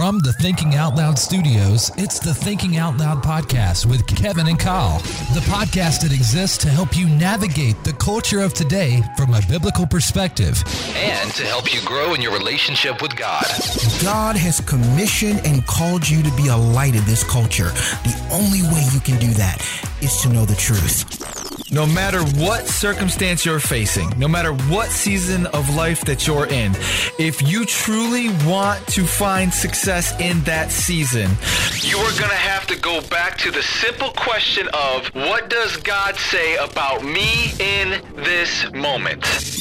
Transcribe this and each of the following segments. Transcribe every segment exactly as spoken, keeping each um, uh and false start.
From the Thinking Out Loud studios, it's the Thinking Out Loud podcast with Kevin and Kyle. The podcast that exists to help you navigate the culture of today from a biblical perspective and to help you grow in your relationship with God. God has commissioned and called you to be a light in this culture. The only way you can do that is to know the truth. No matter what circumstance you're facing, no matter what season of life that you're in, if you truly want to find success in that season, you are going to have to go back to the simple question of, what does God say about me in this moment?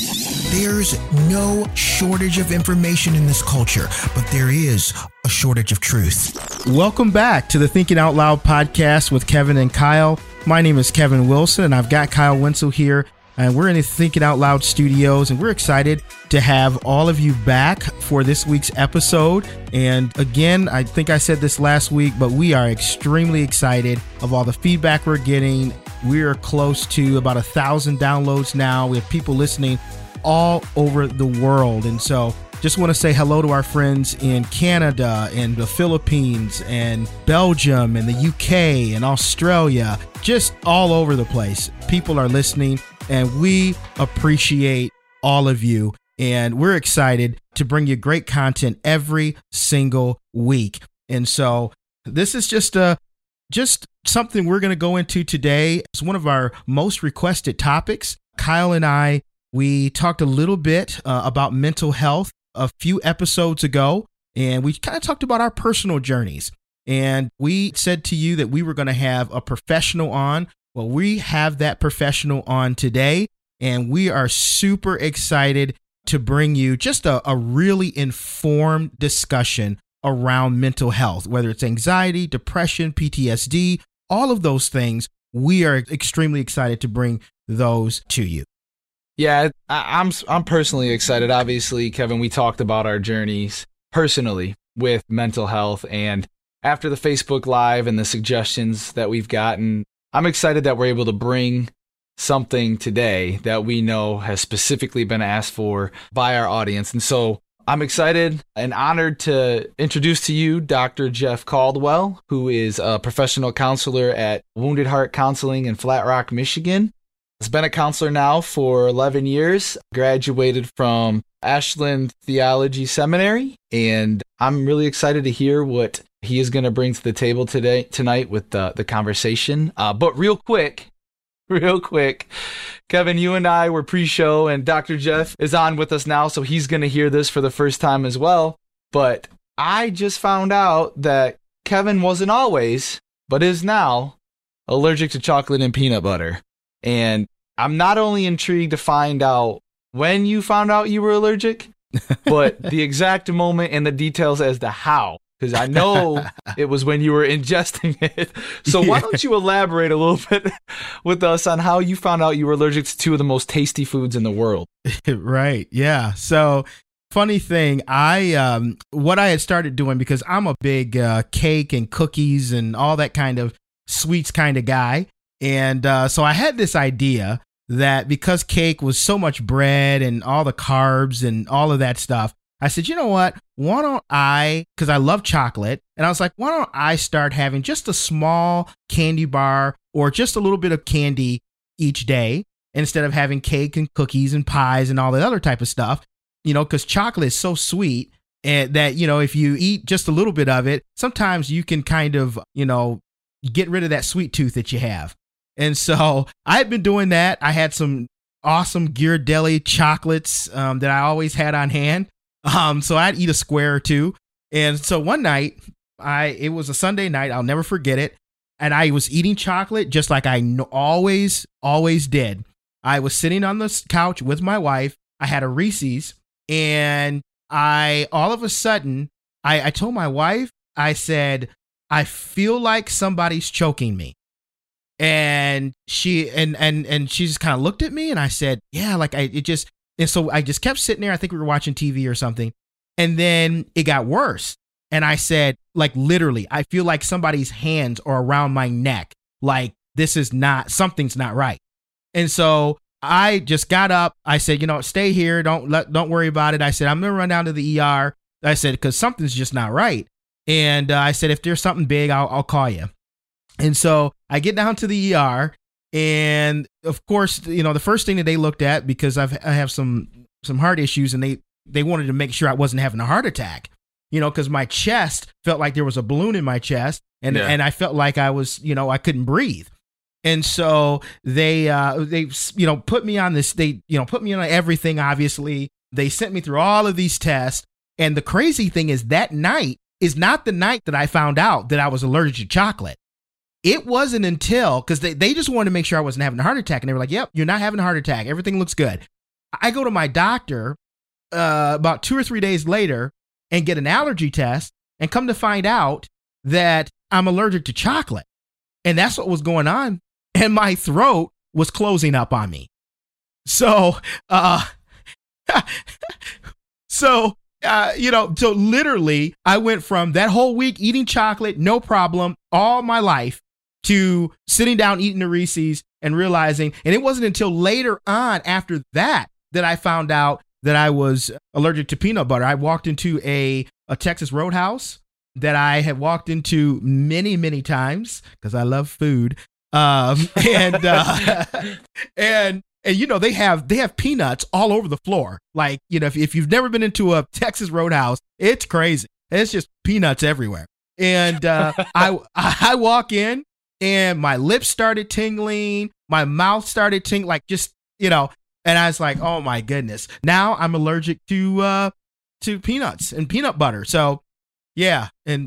There's no shortage of information in this culture, but there is a shortage of truth. Welcome back to the Thinking Out Loud podcast with Kevin and Kyle. My name is Kevin Wilson, and I've got Kyle Wenzel here, and we're in the Thinking Out Loud studios, and we're excited to have all of you back for this week's episode. And again, I think I said this last week, but we are extremely excited of all the feedback we're getting. We are close to about a thousand downloads now. We have people listening all over the world, and so just want to say hello to our friends in Canada and the Philippines and Belgium and the U K and Australia, just all over the place. People are listening, and we appreciate all of you. And we're excited to bring you great content every single week. And so this is just a just something we're going to go into today. It's one of our most requested topics. Kyle and I, we talked a little bit uh, about mental health a few episodes ago, and we kind of talked about our personal journeys. And we said to you that we were going to have a professional on. Well, we have that professional on today, and we are super excited to bring you just a, a really informed discussion around mental health, whether it's anxiety, depression, P T S D, all of those things. We are extremely excited to bring those to you. Yeah, I, I'm I'm personally excited. Obviously, Kevin, we talked about our journeys personally with mental health, and after the Facebook Live and the suggestions that we've gotten, I'm excited that we're able to bring something today that we know has specifically been asked for by our audience. And so I'm excited and honored to introduce to you Doctor Jeff Caldwell, who is a professional counselor at Wounded Heart Counseling in Flat Rock, Michigan. Has been a counselor now for eleven years, graduated from Ashland Theology Seminary, and I'm really excited to hear what he is going to bring to the table today, tonight with the, the conversation. Uh, but real quick, real quick, Kevin, you and I were pre-show, and Doctor Jeff is on with us now, so he's going to hear this for the first time as well. But I just found out that Kevin wasn't always, but is now, allergic to chocolate and peanut butter. And I'm not only intrigued to find out when you found out you were allergic, but the exact moment and the details as to how, because I know it was when you were ingesting it. So why don't you elaborate a little bit with us on how you found out you were allergic to two of the most tasty foods in the world? Right. Yeah. So funny thing, I um, what I had started doing, because I'm a big uh, cake and cookies and all that kind of sweets kind of guy. And uh, so I had this idea that because cake was so much bread and all the carbs and all of that stuff, I said, you know what, why don't I, because I love chocolate, and I was like, why don't I start having just a small candy bar or just a little bit of candy each day instead of having cake and cookies and pies and all that other type of stuff, you know, because chocolate is so sweet, and that, you know, if you eat just a little bit of it, sometimes you can kind of, you know, get rid of that sweet tooth that you have. And so I had been doing that. I had some awesome Ghirardelli chocolates um, that I always had on hand. Um, so I'd eat a square or two. And so one night, I it was a Sunday night. I'll never forget it. And I was eating chocolate just like I no- always, always did. I was sitting on the couch with my wife. I had a Reese's, and I all of a sudden, I, I told my wife, I said, I feel like somebody's choking me. And she and and and she just kind of looked at me, and I said, yeah, like I it just and so I just kept sitting there. I think we were watching T V or something. And then it got worse. And I said, like, literally, I feel like somebody's hands are around my neck. Like, this is not, something's not right. And so I just got up. I said, you know, stay here. Don't let, don't worry about it. I said, I'm going to run down to the E R. I said, because something's just not right. And uh, I said, if there's something big, I'll, I'll call you. And so I get down to the E R, and of course, you know, the first thing that they looked at, because I've, I have some some heart issues, and they they wanted to make sure I wasn't having a heart attack, you know, because my chest felt like there was a balloon in my chest, and yeah. and I felt like I was, you know, I couldn't breathe. And so they uh, they you know put me on this, they you know put me on everything. Obviously, they sent me through all of these tests, and the crazy thing is that night is not the night that I found out that I was allergic to chocolate. It wasn't until, because they, they just wanted to make sure I wasn't having a heart attack. And they were like, yep, you're not having a heart attack. Everything looks good. I go to my doctor uh, about two or three days later and get an allergy test and come to find out that I'm allergic to chocolate. And that's what was going on. And my throat was closing up on me. So, uh, so, Uh, you know, so literally I went from that whole week eating chocolate, no problem, all my life, to sitting down eating the Reese's and realizing, and it wasn't until later on after that that I found out that I was allergic to peanut butter. I walked into a, a Texas Roadhouse that I had walked into many, many times because I love food. Um, and, uh, and, And, you know, they have they have peanuts all over the floor. Like, you know, if, if you've never been into a Texas Roadhouse, it's crazy. It's just peanuts everywhere. And uh, I I walk in and my lips started tingling. My mouth started tingling, like just, you know, and I was like, oh, my goodness. Now I'm allergic to uh, to peanuts and peanut butter. So, yeah. And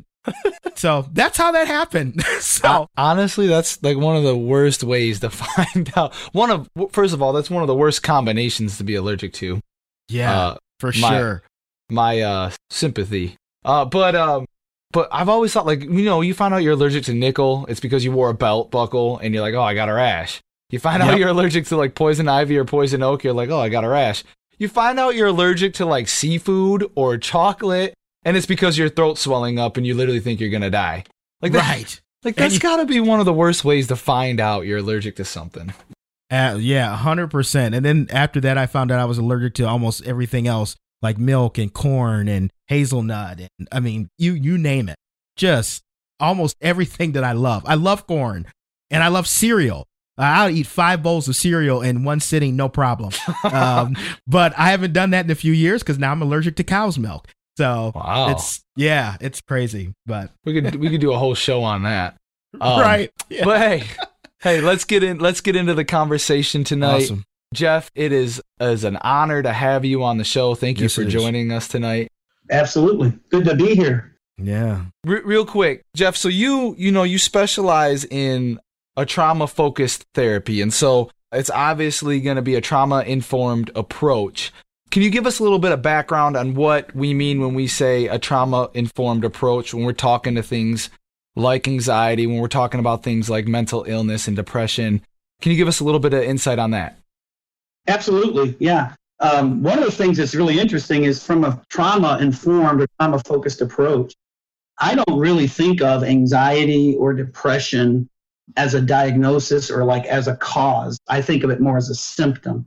so that's how that happened. So honestly, that's like one of the worst ways to find out. One of first of all, that's one of the worst combinations to be allergic to. Yeah, uh, for my, sure. My uh, sympathy. Uh, but um, but I've always thought, like, you know, you find out you're allergic to nickel, it's because you wore a belt buckle and you're like, oh, I got a rash. You find yep. out you're allergic to like poison ivy or poison oak, you're like, oh, I got a rash. You find out you're allergic to like seafood or chocolate, and it's because your throat's swelling up and you literally think you're going to die. Like that, right. Like that's got to be one of the worst ways to find out you're allergic to something. Uh, yeah, one hundred percent. And then after that, I found out I was allergic to almost everything else, like milk and corn and hazelnut. And I mean, you you name it. Just almost everything that I love. I love corn and I love cereal. Uh, I'll eat five bowls of cereal in one sitting, no problem. Um, but I haven't done that in a few years because now I'm allergic to cow's milk. So wow. it's yeah, it's crazy. But we could we could do a whole show on that. Um, right. Yeah. But hey, hey, let's get in let's get into the conversation tonight. Awesome. Jeff, it is is an honor to have you on the show. Thank you yes, for joining us tonight. Absolutely. Good to be here. Yeah. Re- real quick, Jeff, so you you know you specialize in a trauma-focused therapy, and so it's obviously going to be a trauma-informed approach. Can you give us a little bit of background on what we mean when we say a trauma-informed approach, when we're talking to things like anxiety, when we're talking about things like mental illness and depression? Can you give us a little bit of insight on that? Absolutely, yeah. Um, one of the things that's really interesting is from a trauma-informed or trauma-focused approach, I don't really think of anxiety or depression as a diagnosis or like as a cause. I think of it more as a symptom.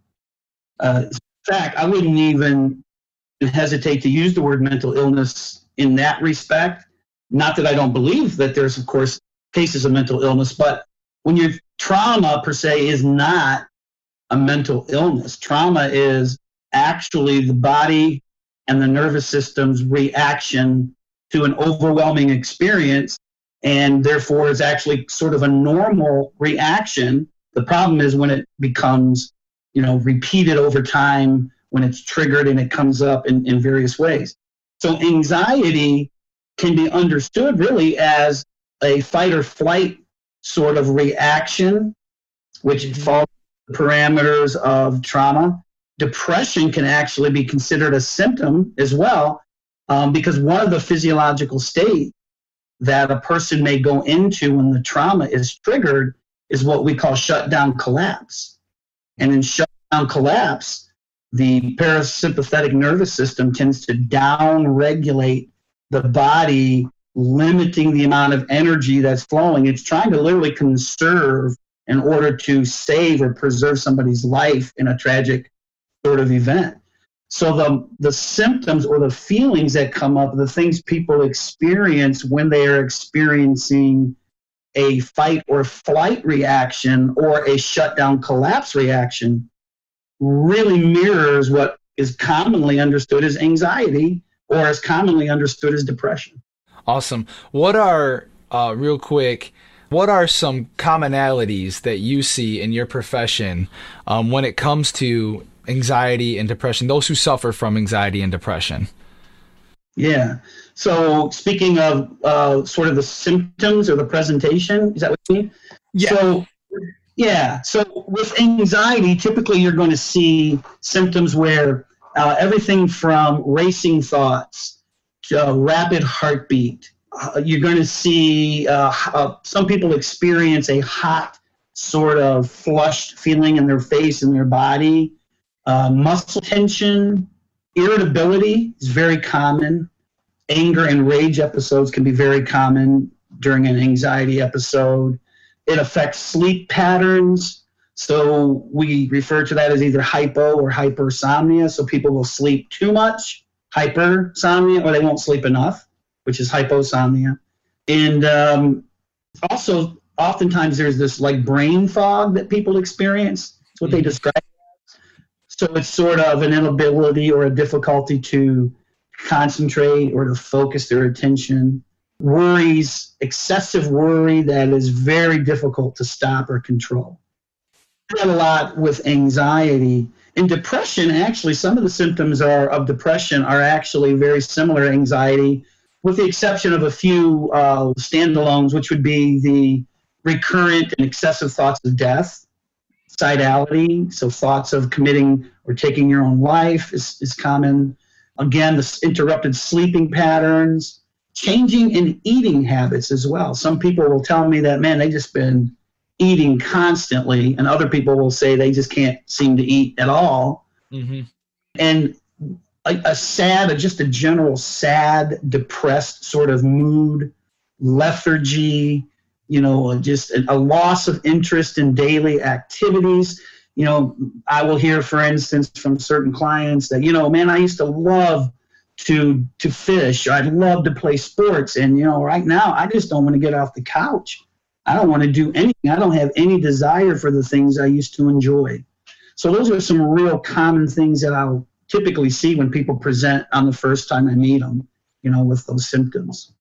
Uh, in fact, I wouldn't even hesitate to use the word mental illness in that respect. Not that I don't believe that there's, of course, cases of mental illness, but when your trauma per se is not a mental illness, trauma is actually the body and the nervous system's reaction to an overwhelming experience, and therefore is actually sort of a normal reaction. The problem is when it becomes, you know, repeated over time, when it's triggered and it comes up in, in various ways. So anxiety can be understood really as a fight or flight sort of reaction, which mm-hmm. falls in the parameters of trauma. Depression can actually be considered a symptom as well, um, because one of the physiological states that a person may go into when the trauma is triggered is what we call shutdown collapse. And in shutdown collapse, the parasympathetic nervous system tends to down-regulate the body, limiting the amount of energy that's flowing. It's trying to literally conserve in order to save or preserve somebody's life in a tragic sort of event. So the, the symptoms or the feelings that come up, the things people experience when they are experiencing a fight or flight reaction or a shutdown collapse reaction, really mirrors what is commonly understood as anxiety or as commonly understood as depression. Awesome. What are, uh, real quick, what are some commonalities that you see in your profession um, when it comes to anxiety and depression, those who suffer from anxiety and depression? Yeah. So speaking of uh, sort of the symptoms or the presentation, is that what you mean? Yeah. So, yeah. So with anxiety, typically you're going to see symptoms where uh, everything from racing thoughts to uh, rapid heartbeat. Uh, you're going to see uh, uh, some people experience a hot sort of flushed feeling in their face and their body. Uh, muscle tension, irritability is very common. Anger and rage episodes can be very common during an anxiety episode. It affects sleep patterns. So we refer to that as either hypo or hypersomnia. So people will sleep too much, hypersomnia, or they won't sleep enough, which is hyposomnia. And um, also, oftentimes there's this like brain fog that people experience. It's what they describe. So it's sort of an inability or a difficulty to concentrate or to focus their attention. Worries, excessive worry that is very difficult to stop or control. A lot with anxiety. In depression, actually, some of the symptoms are of depression are actually very similar to anxiety, with the exception of a few uh, standalones, which would be the recurrent and excessive thoughts of death, suicidality, so thoughts of committing or taking your own life is, is common. Again, the interrupted sleeping patterns, changing in eating habits as well. Some people will tell me that, man, they just been eating constantly, and other people will say they just can't seem to eat at all. Mm-hmm. And a, a sad, just a general sad, depressed sort of mood, lethargy, you know, just a, a loss of interest in daily activities. You know, I will hear, for instance, from certain clients that, you know, man, I used to love to to fish. I'd love to play sports. And, you know, right now I just don't want to get off the couch. I don't want to do anything. I don't have any desire for the things I used to enjoy. So those are some real common things that I'll typically see when people present on the first time I meet them, you know, with those symptoms.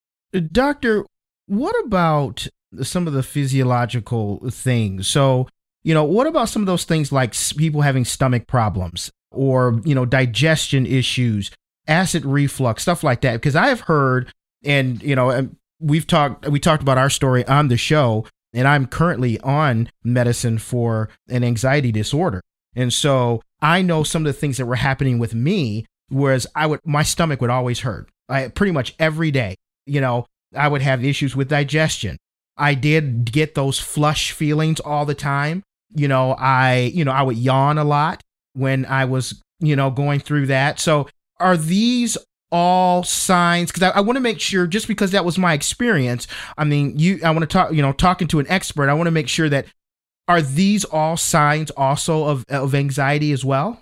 Doctor, what about some of the physiological things? So, you know, what about some of those things like people having stomach problems or, you know, digestion issues, acid reflux, stuff like that? Because I have heard, and, you know, we've talked, we talked about our story on the show, and I'm currently on medicine for an anxiety disorder. And so I know some of the things that were happening with me, whereas I would, my stomach would always hurt. I pretty much every day, you know, I would have issues with digestion. I did get those flush feelings all the time. You know, I, you know, I would yawn a lot when I was, you know, going through that. So are these all signs? Because I, I want to make sure, just because that was my experience, I mean, you, I want to talk, you know, talking to an expert, I want to make sure that, are these all signs also of, of anxiety as well?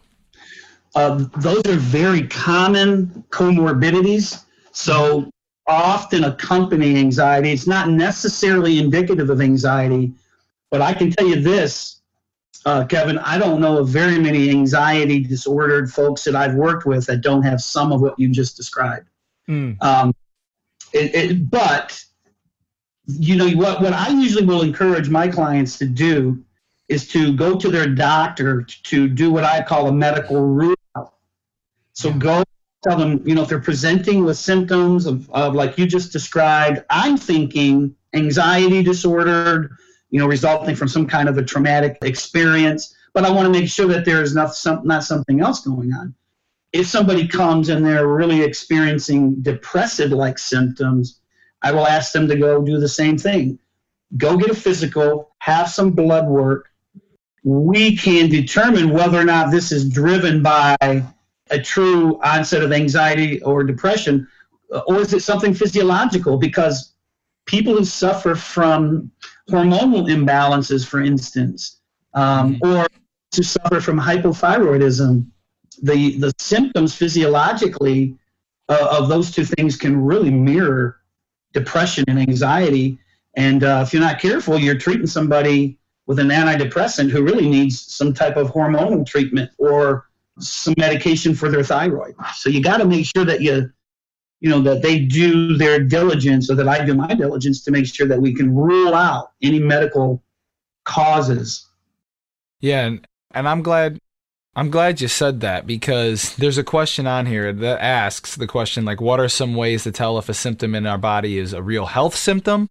Uh, those are very common comorbidities. So often accompany anxiety. It's not necessarily indicative of anxiety, but I can tell you this, uh, Kevin, I don't know of very many anxiety disordered folks that I've worked with that don't have some of what you just described. Mm. Um, it, it, but, you know, what, what I usually will encourage my clients to do is to go to their doctor to do what I call a medical rule out. So go tell them, you know, if they're presenting with symptoms of, of like you just described, I'm thinking anxiety disordered, you know, resulting from some kind of a traumatic experience, but I want to make sure that there is not, some, not something else going on. If somebody comes and they're really experiencing depressive-like symptoms, I will ask them to go do the same thing. Go get a physical, have some blood work. We can determine whether or not this is driven by a true onset of anxiety or depression, or is it something physiological? Because people who suffer from hormonal imbalances, for instance, um, or to suffer from hypothyroidism, the the symptoms physiologically uh, of those two things can really mirror depression and anxiety. And uh, if you're not careful, you're treating somebody with an antidepressant who really needs some type of hormonal treatment or some medication for their thyroid. So you got to make sure that you, you know, that they do their diligence, or that I do my diligence to make sure that we can rule out any medical causes. Yeah, and, and I'm glad I'm glad you said that, because there's a question on here that asks the question, like, what are some ways to tell if a symptom in our body is a real health symptom,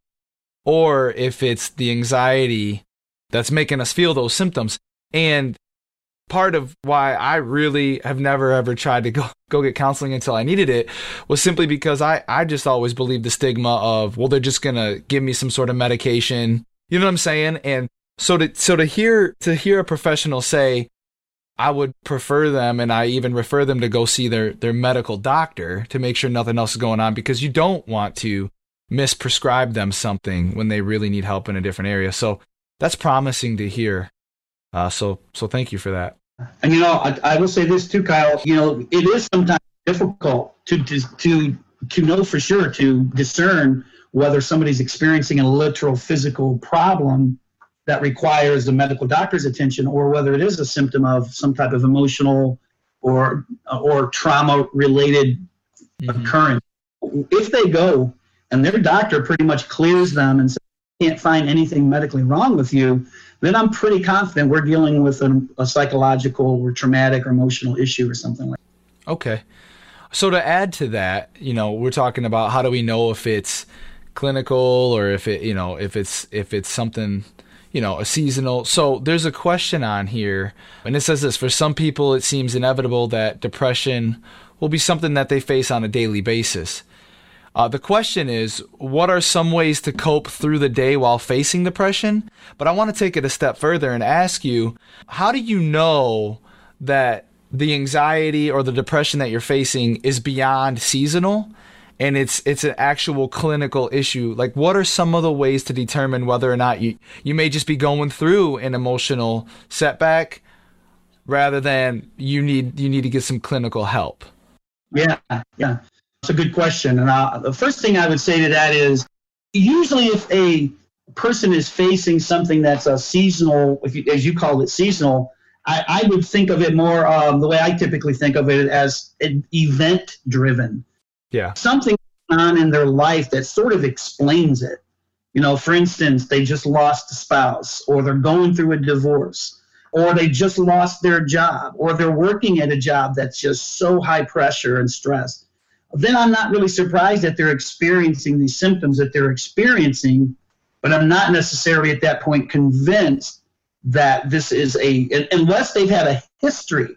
or if it's the anxiety that's making us feel those symptoms? And part of why I really have never ever tried to go, go get counseling until I needed it was simply because I, I just always believed the stigma of, well, they're just going to give me some sort of medication. You know what I'm saying? And so to, so to hear, to hear a professional say, I would prefer them, and I even refer them to go see their, their medical doctor to make sure nothing else is going on, because you don't want to misprescribe them something when they really need help in a different area. So that's promising to hear. Uh, so, so thank you for that. And, you know, I, I will say this too, Kyle, you know, it is sometimes difficult to, to, to, to know for sure, to discern whether somebody's experiencing a literal physical problem that requires the medical doctor's attention, or whether it is a symptom of some type of emotional or, or trauma related mm-hmm. occurrence. If they go and their doctor pretty much clears them and says, can't find anything medically wrong with you, then I'm pretty confident we're dealing with a, a psychological or traumatic or emotional issue or something like that. Okay. So to add to that, you know, we're talking about how do we know if it's clinical or if it, you know, if it's, if it's something, you know, a seasonal. So there's a question on here, and it says this: for some people, it seems inevitable that depression will be something that they face on a daily basis. Uh, the question is, what are some ways to cope through the day while facing depression? But I want to take it a step further and ask you, how do you know that the anxiety or the depression that you're facing is beyond seasonal and it's it's an actual clinical issue? Like, what are some of the ways to determine whether or not you, you may just be going through an emotional setback rather than you need you need to get some clinical help? Yeah, yeah. It's a good question. And uh, the first thing I would say to that is, usually if a person is facing something that's a seasonal, if you, as you call it, seasonal, I, I would think of it more um, the way I typically think of it, as an event-driven. Yeah. Something on in their life that sort of explains it. You know, for instance, they just lost a spouse, or they're going through a divorce, or they just lost their job, or they're working at a job that's just so high pressure and stress. Then I'm not really surprised that they're experiencing these symptoms that they're experiencing, but I'm not necessarily at that point convinced that this is a, unless they've had a history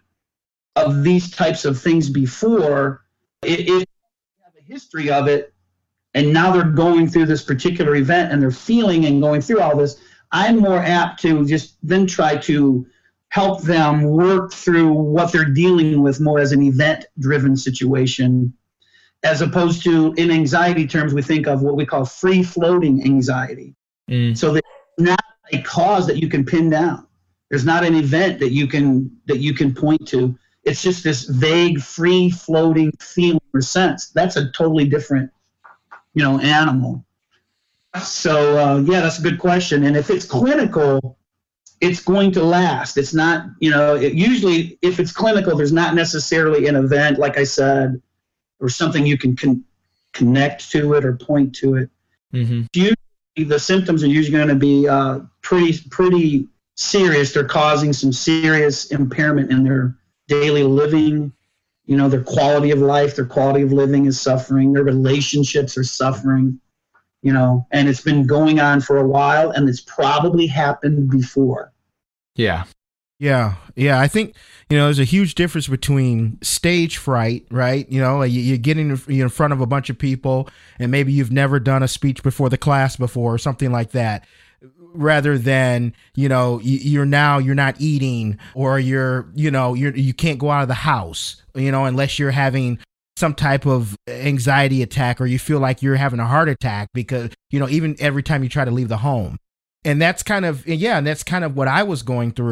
of these types of things before, if they have a history of it, and now they're going through this particular event and they're feeling and going through all this, I'm more apt to just then try to help them work through what they're dealing with more as an event-driven situation, as opposed to, in anxiety terms, we think of what we call free-floating anxiety. Mm. So there's not a cause that you can pin down. There's not an event that you can that you can point to. It's just this vague, free-floating feeling or sense. That's a totally different, you know, animal. So uh, yeah, that's a good question. And if it's clinical, it's going to last. It's not, you know, it, usually if it's clinical, there's not necessarily an event, like I said, or something you can con- connect to it or point to it. Mm-hmm. Usually the symptoms are usually going to be uh, pretty pretty serious. They're causing some serious impairment in their daily living. You know, their quality of life, their quality of living is suffering. Their relationships are suffering, you know, and it's been going on for a while, and it's probably happened before. Yeah. Yeah. Yeah. I think, you know, there's a huge difference between stage fright, right? You know, you, you're getting in front of a bunch of people and maybe you've never done a speech before the class before or something like that, rather than, you know, you're now, you're not eating, or you're, you know, you're, you can't go out of the house, you know, unless you're having some type of anxiety attack, or you feel like you're having a heart attack because, you know, even every time you try to leave the home. And that's kind of, yeah, and that's kind of what I was going through.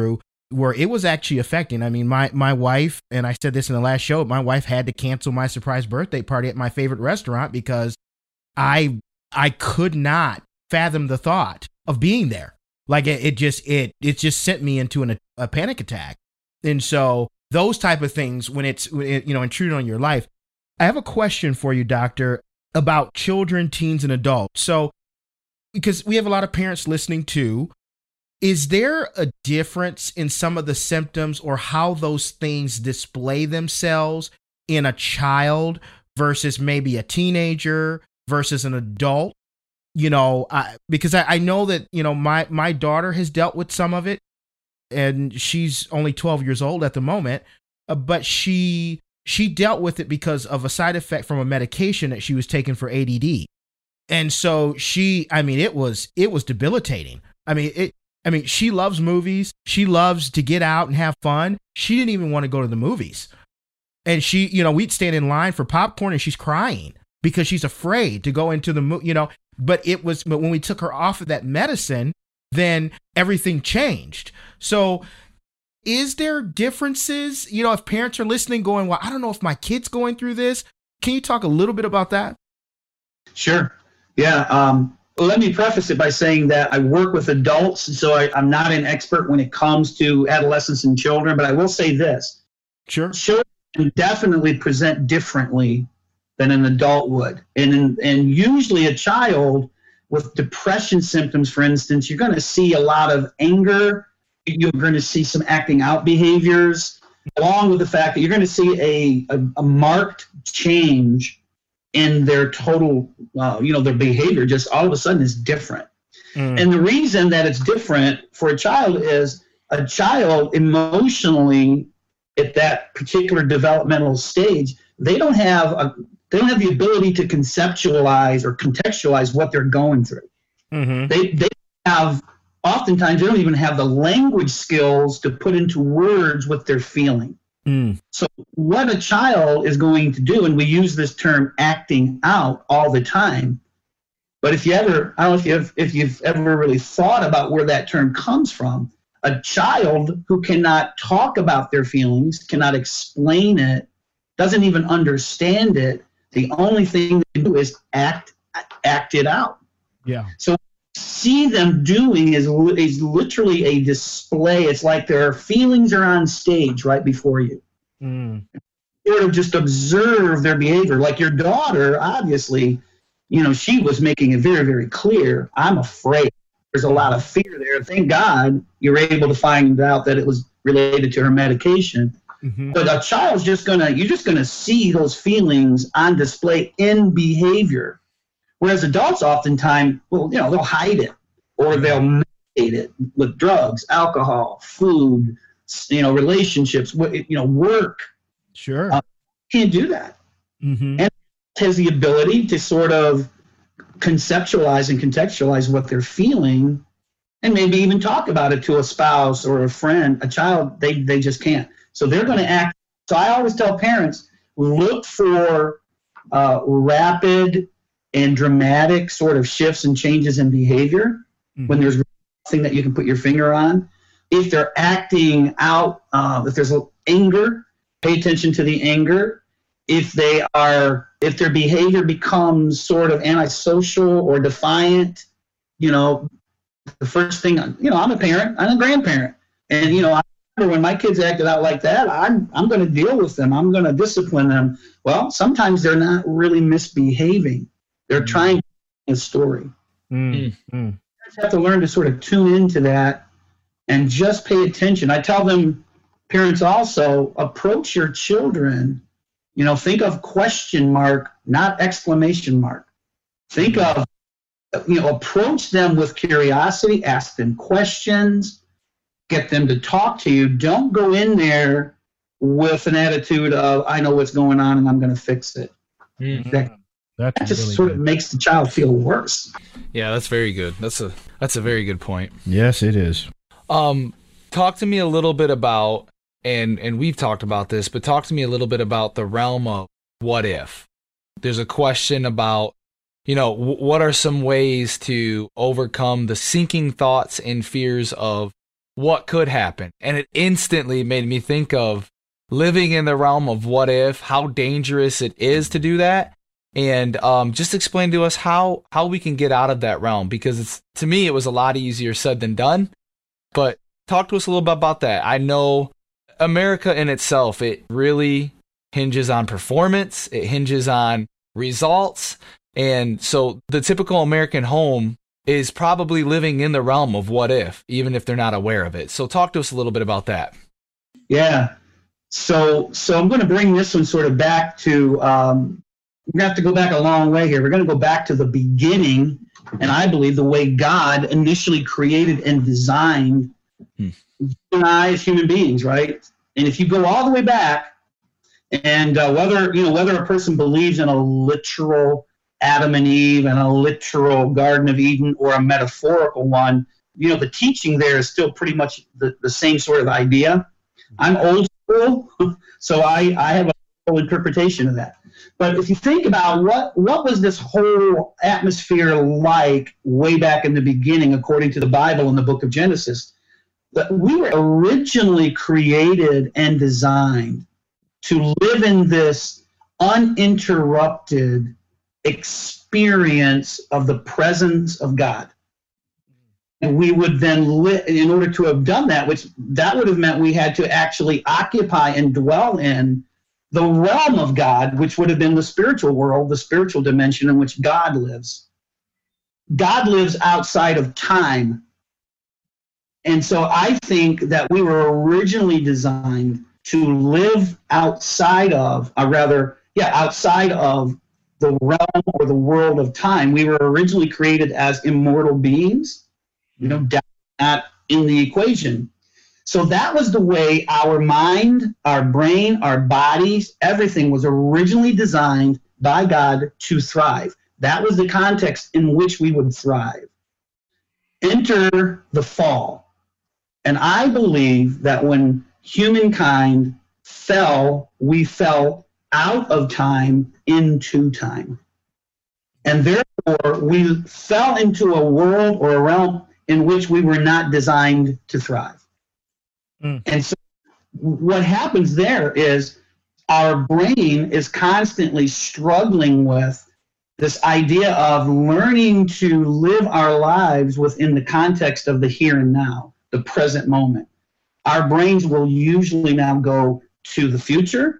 where it was actually affecting. I mean, my, my wife, and I said this in the last show, my wife had to cancel my surprise birthday party at my favorite restaurant because I, I could not fathom the thought of being there. Like it, it just, it, it just sent me into an, a panic attack. And so those type of things, when it's, you know, intruded on your life. I have a question for you, doctor, about children, teens, and adults. So, because we have a lot of parents listening too, is there a difference in some of the symptoms or how those things display themselves in a child versus maybe a teenager versus an adult? You know, I, because I, I know that, you know, my, my daughter has dealt with some of it, and she's only twelve years old at the moment, uh, but she she dealt with it because of a side effect from a medication that she was taking for A D D. And so she, I mean, it was it was debilitating. I mean, it. I mean, she loves movies. She loves to get out and have fun. She didn't even want to go to the movies. And she, you know, we'd stand in line for popcorn and she's crying because she's afraid to go into the movie, you know. But it was, but when we took her off of that medicine, then everything changed. So is there differences, you know, if parents are listening going, well, I don't know if my kid's going through this. Can you talk a little bit about that? Sure. Yeah. Um, Well, let me preface it by saying that I work with adults, so I, I'm not an expert when it comes to adolescents and children, but I will say this. Sure. Children definitely present differently than an adult would. And, and usually a child with depression symptoms, for instance, you're going to see a lot of anger. You're going to see some acting out behaviors, along with the fact that you're going to see a, a, a marked change in their total, uh, you know, their behavior just all of a sudden is different. Mm. And the reason that it's different for a child is a child emotionally at that particular developmental stage, they don't have a, they don't have the ability to conceptualize or contextualize what they're going through. Mm-hmm. They they have, oftentimes they don't even have the language skills to put into words what they're feeling. Mm. So what a child is going to do, and we use this term acting out all the time, but if you ever, I don't know if you've, if you've ever really thought about where that term comes from, a child who cannot talk about their feelings, cannot explain it, doesn't even understand it, the only thing they do is act, act it out. Yeah. So see them doing is, is literally a display. It's like their feelings are on stage right before you. Mm. Sort of just observe their behavior. Like your daughter, obviously, you know, she was making it very, very clear. I'm afraid. There's a lot of fear there. Thank God you were able to find out that it was related to her medication. Mm-hmm. But a child's just gonna, you're just gonna see those feelings on display in behavior. Whereas adults oftentimes, well, you know, they'll hide it or they'll medicate it with drugs, alcohol, food, you know, relationships, you know, work. Sure. Uh, can't do that. Mm-hmm. And it has the ability to sort of conceptualize and contextualize what they're feeling and maybe even talk about it to a spouse or a friend. A child, they, they just can't. So they're going to act. So I always tell parents, look for uh, rapid and dramatic sort of shifts and changes in behavior mm-hmm. when there's nothing that you can put your finger on. If they're acting out, uh, if there's anger, pay attention to the anger. If they are, if their behavior becomes sort of antisocial or defiant, you know, the first thing, you know, I'm a parent, I'm a grandparent, and you know, I remember when my kids acted out like that, I'm I'm going to deal with them, I'm going to discipline them. Well, sometimes they're not really misbehaving. They're mm. trying to tell a story. Mm. Mm. You have to learn to sort of tune into that and just pay attention. I tell them, parents also, approach your children, you know, think of question mark, not exclamation mark. Think mm. of, you know, approach them with curiosity, ask them questions, get them to talk to you. Don't go in there with an attitude of, I know what's going on and I'm going to fix it. Mm. That, That's that just really sort good. of makes the child feel worse. Yeah, that's very good. That's a that's a very good point. Yes, it is. Um, talk to me a little bit about, and and we've talked about this, but talk to me a little bit about the realm of what if. There's a question about, you know, w- what are some ways to overcome the sinking thoughts and fears of what could happen. And it instantly made me think of living in the realm of what if, how dangerous it is to do that. And um, just explain to us how, how we can get out of that realm, because it's, to me, it was a lot easier said than done. But talk to us a little bit about that. I know America in itself, it really hinges on performance. It hinges on results. And so the typical American home is probably living in the realm of what if, even if they're not aware of it. So talk to us a little bit about that. Yeah. So, so I'm going to bring this one sort of back to, um, we're going to have to go back a long way here. We're going to go back to the beginning, and I believe the way God initially created and designed hmm. you and I as human beings, right? And if you go all the way back, and uh, whether you know whether a person believes in a literal Adam and Eve and a literal Garden of Eden or a metaphorical one, you know the teaching there is still pretty much the, the same sort of idea. I'm old school, so I, I have a full interpretation of that. But if you think about what, what was this whole atmosphere like way back in the beginning, according to the Bible in the book of Genesis, that we were originally created and designed to live in this uninterrupted experience of the presence of God. And we would then live, in order to have done that, which that would have meant we had to actually occupy and dwell in the realm of God, which would have been the spiritual world, the spiritual dimension in which God lives. God lives outside of time. And so I think that we were originally designed to live outside of, or rather, yeah, outside of the realm or the world of time. We were originally created as immortal beings, you know, not in the equation. So that was the way our mind, our brain, our bodies, everything was originally designed by God to thrive. That was the context in which we would thrive. Enter the fall. And I believe that when humankind fell, we fell out of time into time. And therefore, we fell into a world or a realm in which we were not designed to thrive. Mm. And so what happens there is our brain is constantly struggling with this idea of learning to live our lives within the context of the here and now, the present moment. Our brains will usually now go to the future,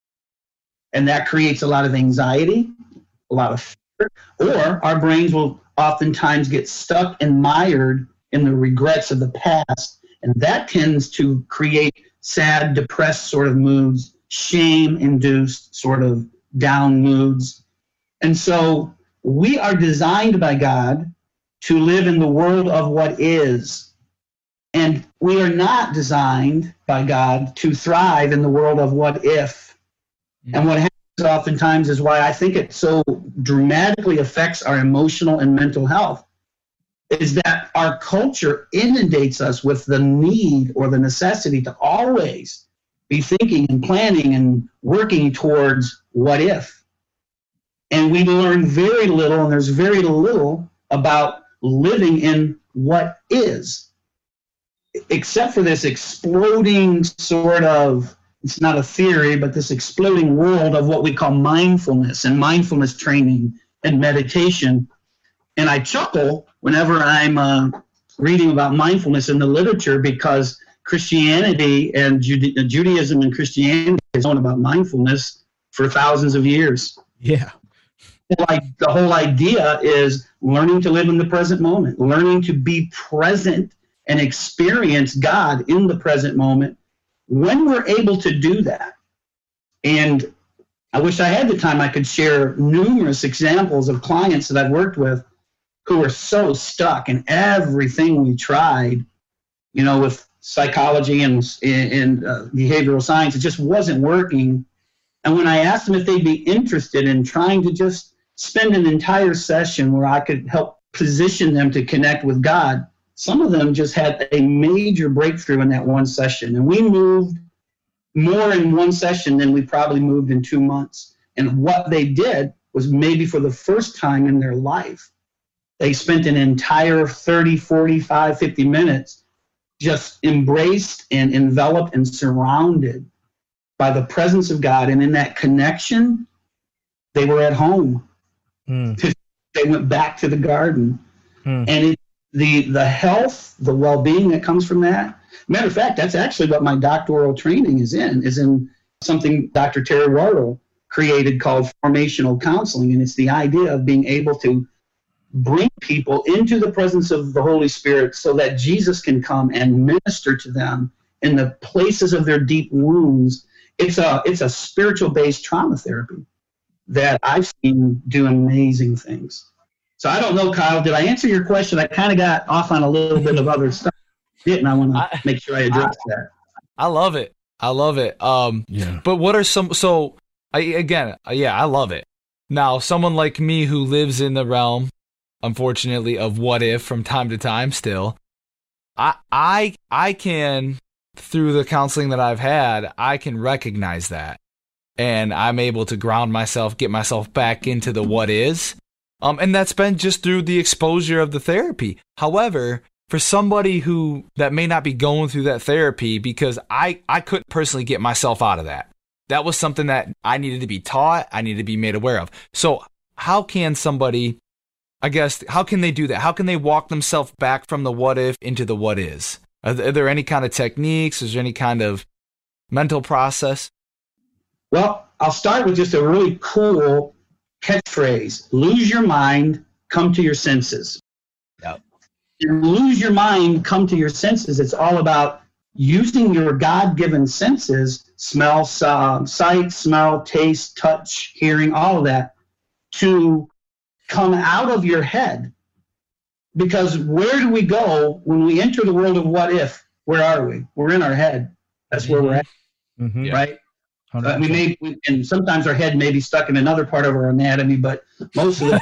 and that creates a lot of anxiety, a lot of fear, or our brains will oftentimes get stuck and mired in the regrets of the past. And that tends to create sad, depressed sort of moods, shame-induced sort of down moods. And so we are designed by God to live in the world of what is. And we are not designed by God to thrive in the world of what if. Mm-hmm. And what happens oftentimes is why I think it so dramatically affects our emotional and mental health, is that our culture inundates us with the need or the necessity to always be thinking and planning and working towards what if. And we learn very little, and there's very little about living in what is, except for this exploding sort of, it's not a theory, but this exploding world of what we call mindfulness and mindfulness training and meditation. And I chuckle whenever I'm uh, reading about mindfulness in the literature, because Christianity and Jude- Judaism and Christianity has known about mindfulness for thousands of years. Yeah. Like the whole idea is learning to live in the present moment, learning to be present and experience God in the present moment. When we're able to do that, and I wish I had the time, I could share numerous examples of clients that I've worked with who were so stuck in everything we tried, you know, with psychology and, and uh, behavioral science. It just wasn't working. And when I asked them if they'd be interested in trying to just spend an entire session where I could help position them to connect with God, some of them just had a major breakthrough in that one session. And we moved more in one session than we probably moved in two months. And what they did was, maybe for the first time in their life, they spent an entire thirty, forty-five, fifty minutes just embraced and enveloped and surrounded by the presence of God. And in that connection, they were at home. Mm. They went back to the garden. Mm. And it, the the health, the well-being that comes from that. Matter of fact, that's actually what my doctoral training is in, is in something Doctor Terry Wardle created called formational counseling. And it's the idea of being able to bring people into the presence of the Holy Spirit so that Jesus can come and minister to them in the places of their deep wounds. It's a it's a spiritual-based trauma therapy that I've seen do amazing things. So I don't know, Kyle, did I answer your question? I kind of got off on a little bit of other stuff, and I want to make sure I address I, that. I love it. I love it. Um, yeah. But what are some, so I, again, yeah, I love it. Now, someone like me who lives in the realm, unfortunately, of what if from time to time still, I, I, I can, through the counseling that I've had, I can recognize that. And I'm able to ground myself, get myself back into the what is. Um, and that's been just through the exposure of the therapy. However, for somebody who that may not be going through that therapy, because I, I couldn't personally get myself out of that. That was something that I needed to be taught, I needed to be made aware of. So how can somebody, I guess, how can they do that? How can they walk themselves back from the what if into the what is? Are there, are there any kind of techniques? Is there any kind of mental process? Well, I'll start with just a really cool catchphrase. Lose your mind, come to your senses. Yep. And lose your mind, come to your senses. It's all about using your God-given senses, smell, uh, sight, smell, taste, touch, hearing, all of that, to come out of your head. Because where do we go when we enter the world of what if? Where are we? We're in our head. That's where we're at, mm-hmm. right? Uh, we may, we, and sometimes our head may be stuck in another part of our anatomy, but most of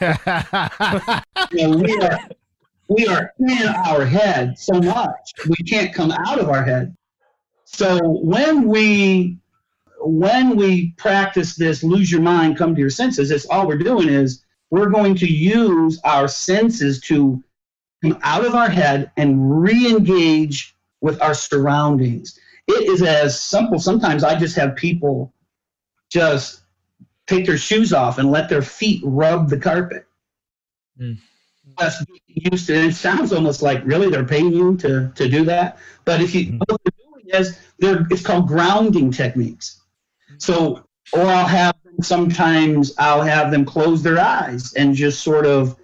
the you know, we are we are in our head so much we can't come out of our head. So when we when we practice this, lose your mind, come to your senses, it's all we're doing is we're going to use our senses to come out of our head and re-engage with our surroundings. It is as simple. Sometimes I just have people just take their shoes off and let their feet rub the carpet. Mm. Just used to it. It sounds almost like really they're paying you to, to do that. But if you mm. what they're doing is they're it's called grounding techniques. So or I'll have them sometimes I'll have them close their eyes and just sort of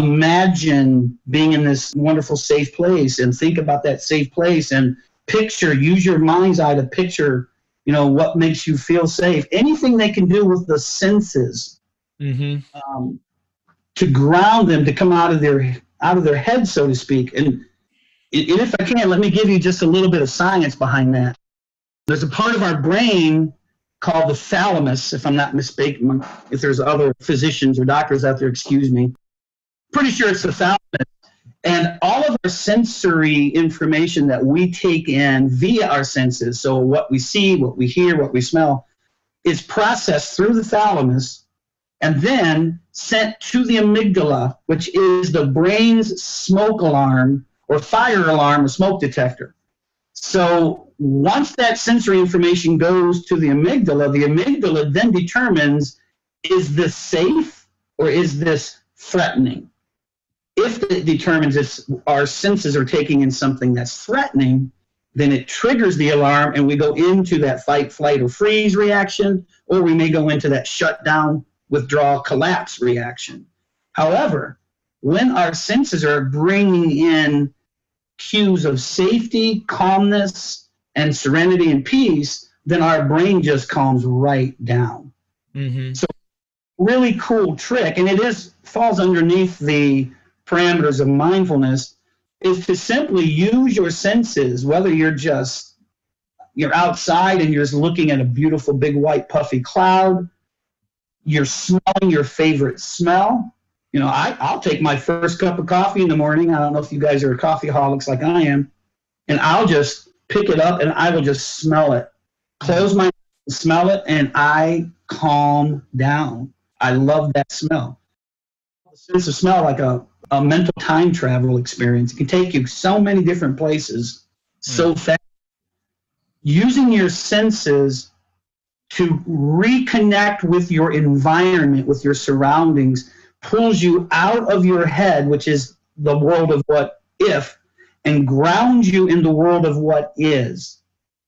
imagine being in this wonderful safe place and think about that safe place and picture, use your mind's eye to picture, you know, what makes you feel safe. Anything they can do with the senses mm-hmm. um, to ground them, to come out of their out of their head, so to speak. And, and if I can, let me give you just a little bit of science behind that. There's a part of our brain called the thalamus, if I'm not mistaken. If there's other physicians or doctors out there, excuse me. Pretty sure it's the thalamus. And all of our sensory information that we take in via our senses, so what we see, what we hear, what we smell, is processed through the thalamus and then sent to the amygdala, which is the brain's smoke alarm or fire alarm or smoke detector. So once that sensory information goes to the amygdala, the amygdala then determines, is this safe or is this threatening? If it determines if our senses are taking in something that's threatening, then it triggers the alarm and we go into that fight, flight, or freeze reaction, or we may go into that shutdown, withdrawal, collapse reaction. However, when our senses are bringing in cues of safety, calmness, and serenity and peace, then our brain just calms right down. Mm-hmm. So really cool trick, and it is falls underneath the parameters of mindfulness, is to simply use your senses, whether you're just you're outside and you're just looking at a beautiful big white puffy cloud, you're smelling your favorite smell. You know, I, I'll take my first cup of coffee in the morning. I don't know if you guys are coffeeholics like I am, and I'll just pick it up and I will just smell it. Close my eyes, smell it, and I calm down. I love that smell. The sense of smell like a a mental time travel experience. It can take you so many different places so mm. fast. Using your senses to reconnect with your environment, with your surroundings, pulls you out of your head, which is the world of what if, and grounds you in the world of what is.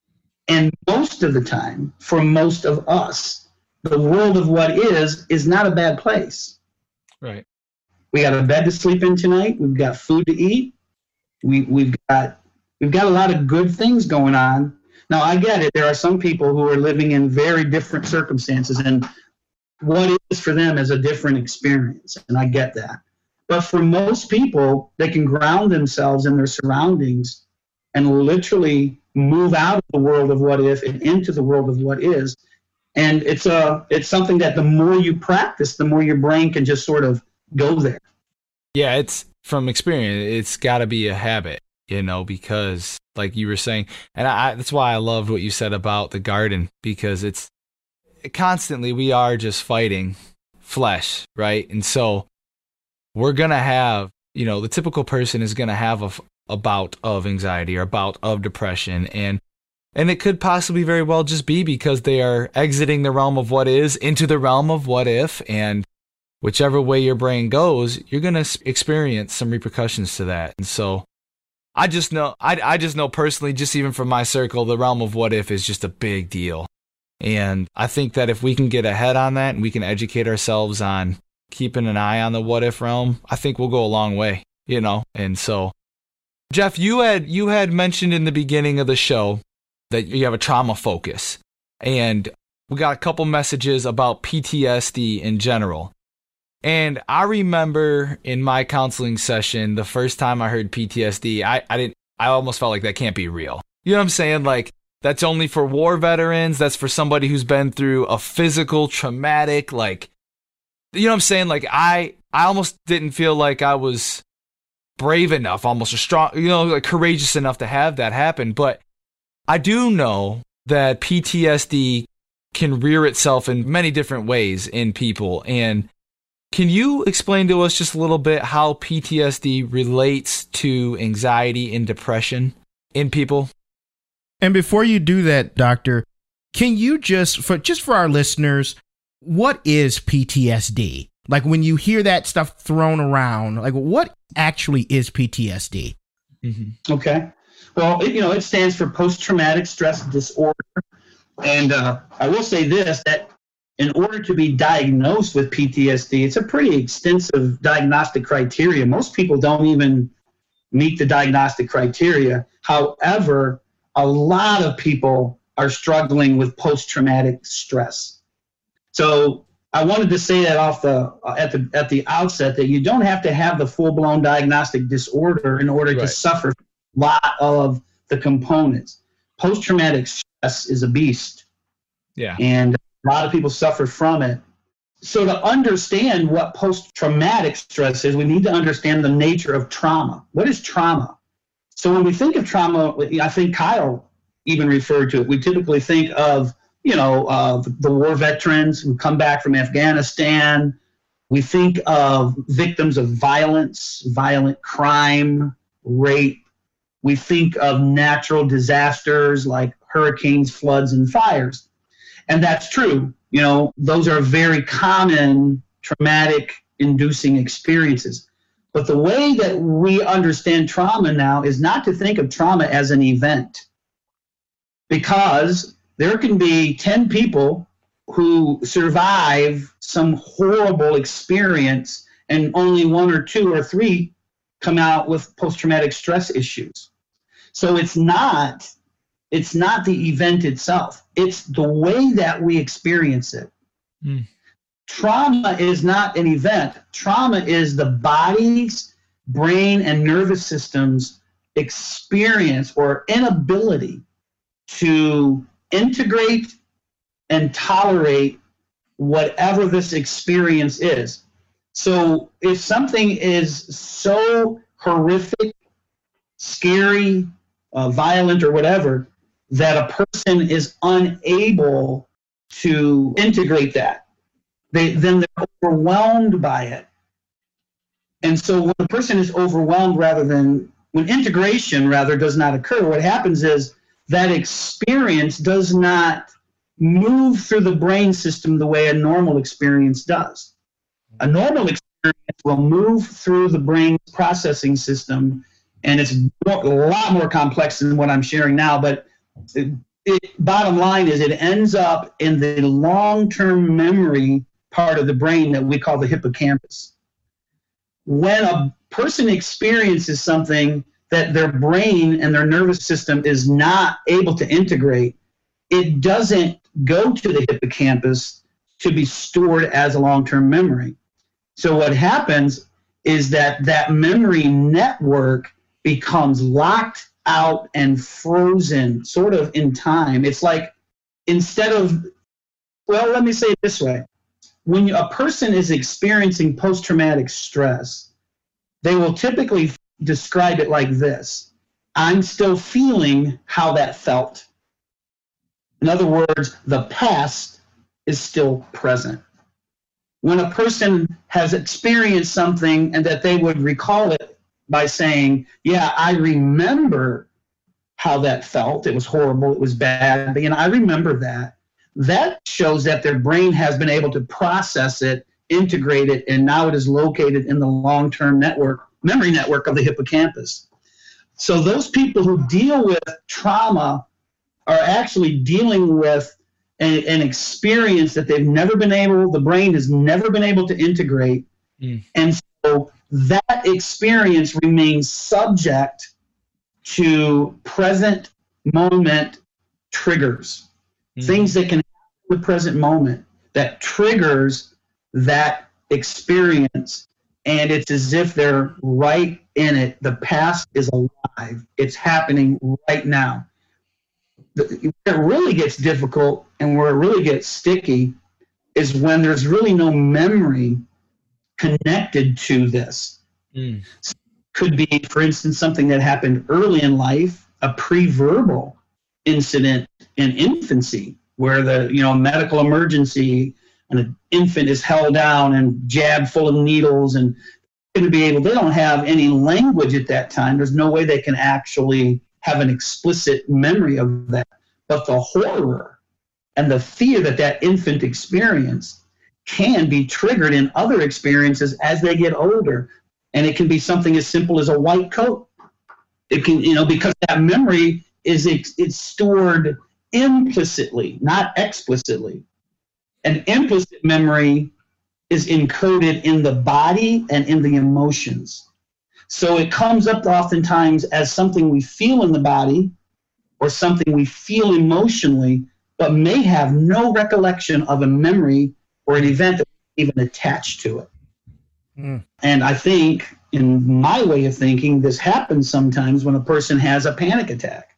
And most of the time, for most of us, the world of what is is not a bad place. Right. We got a bed to sleep in tonight. We've got food to eat. We we've got we've got a lot of good things going on. Now, I get it. There are some people who are living in very different circumstances, and what is for them is a different experience, and I get that. But for most people, they can ground themselves in their surroundings and literally move out of the world of what if and into the world of what is. And it's a it's something that the more you practice, the more your brain can just sort of go there. Yeah, it's from experience. It's got to be a habit, you know, because like you were saying, and I, that's why I loved what you said about the garden, because it's constantly we are just fighting flesh, right? And so we're going to have, you know, the typical person is going to have a, a bout of anxiety or a bout of depression. And and it could possibly very well just be because they are exiting the realm of what is into the realm of what if. And whichever way your brain goes, you're going to experience some repercussions to that. And so I just know, I, I just know personally, just even from my circle, the realm of what if is just a big deal. And I think that if we can get ahead on that and we can educate ourselves on keeping an eye on the what if realm, I think we'll go a long way, you know? And so, Jeff, you had, you had mentioned in the beginning of the show that you have a trauma focus, and we got a couple messages about P T S D in general. And I remember in my counseling session, the first time I heard P T S D, I, I didn't, I almost felt like that can't be real. You know what I'm saying? Like, that's only for war veterans. That's for somebody who's been through a physical, traumatic, like, you know what I'm saying? Like, I, I almost didn't feel like I was brave enough, almost a strong, you know, like courageous enough to have that happen. But I do know that P T S D can rear itself in many different ways in people. And can you explain to us just a little bit how P T S D relates to anxiety and depression in people? And before you do that, Doctor, can you just, for just for our listeners, what is P T S D? Like when you hear that stuff thrown around, like what actually is P T S D? Mm-hmm. Okay. Well, it, you know, it stands for post-traumatic stress disorder. And uh, I will say this, that in order to be diagnosed with P T S D, it's a pretty extensive diagnostic criteria. Most people don't even meet the diagnostic criteria. However, a lot of people are struggling with post-traumatic stress. So I wanted to say that off the at the at the outset that you don't have to have the full-blown diagnostic disorder in order right. to suffer a lot of the components. Post-traumatic stress is a beast. Yeah. And a lot of people suffer from it. So to understand what post-traumatic stress is, we need to understand the nature of trauma. What is trauma? So when we think of trauma, I think Kyle even referred to it. We typically think of, you know, uh, the war veterans who come back from Afghanistan. We think of victims of violence, violent crime, rape. We think of natural disasters like hurricanes, floods, and fires. And that's true. You know, those are very common traumatic inducing experiences. But the way that we understand trauma now is not to think of trauma as an event, because there can be ten people who survive some horrible experience and only one or two or three come out with post-traumatic stress issues. So it's not, it's not the event itself. It's the way that we experience it. Mm. Trauma is not an event. Trauma is the body's brain and nervous system's experience or inability to integrate and tolerate whatever this experience is. So if something is so horrific, scary, uh, violent, or whatever, that a person is unable to integrate that, they then they're overwhelmed by it. And so when a person is overwhelmed rather than when integration rather does not occur, what happens is that experience does not move through the brain system the way a normal experience does. A normal experience will move through the brain's processing system, and it's more, a lot more complex than what I'm sharing now, but it, it, bottom line is it ends up in the long-term memory part of the brain that we call the hippocampus. When a person experiences something that their brain and their nervous system is not able to integrate, it doesn't go to the hippocampus to be stored as a long-term memory. So what happens is that that memory network becomes locked out and frozen sort of in time. It's like instead of, well, let me say it this way. When a person is experiencing post-traumatic stress, they will typically describe it like this: I'm still feeling how that felt. In other words, the past is still present. When a person has experienced something and that they would recall it by saying, yeah, I remember how that felt. It was horrible. It was bad. And I remember that. That shows that their brain has been able to process it, integrate it, and now it is located in the long-term network, memory network of the hippocampus. So those people who deal with trauma are actually dealing with an, an experience that they've never been able, the brain has never been able to integrate. Mm. And so that experience remains subject to present moment triggers, mm. things that can happen in the present moment that triggers that experience. And it's as if they're right in it. The past is alive. It's happening right now. Where it really gets difficult and where it really gets sticky is when there's really no memory connected to this. Mm. So could be, for instance, something that happened early in life, a pre-verbal incident in infancy, where the you know medical emergency and an infant is held down and jabbed full of needles, and going to be able, they don't have any language at that time. There's no way they can actually have an explicit memory of that. But the horror and the fear that that infant experienced can be triggered in other experiences as they get older. And it can be something as simple as a white coat. It can, you know, because that memory is it's stored implicitly, not explicitly. An implicit memory is encoded in the body and in the emotions. So it comes up oftentimes as something we feel in the body or something we feel emotionally, but may have no recollection of a memory or an event that even attached to it. Mm. And I think, in my way of thinking, this happens sometimes when a person has a panic attack.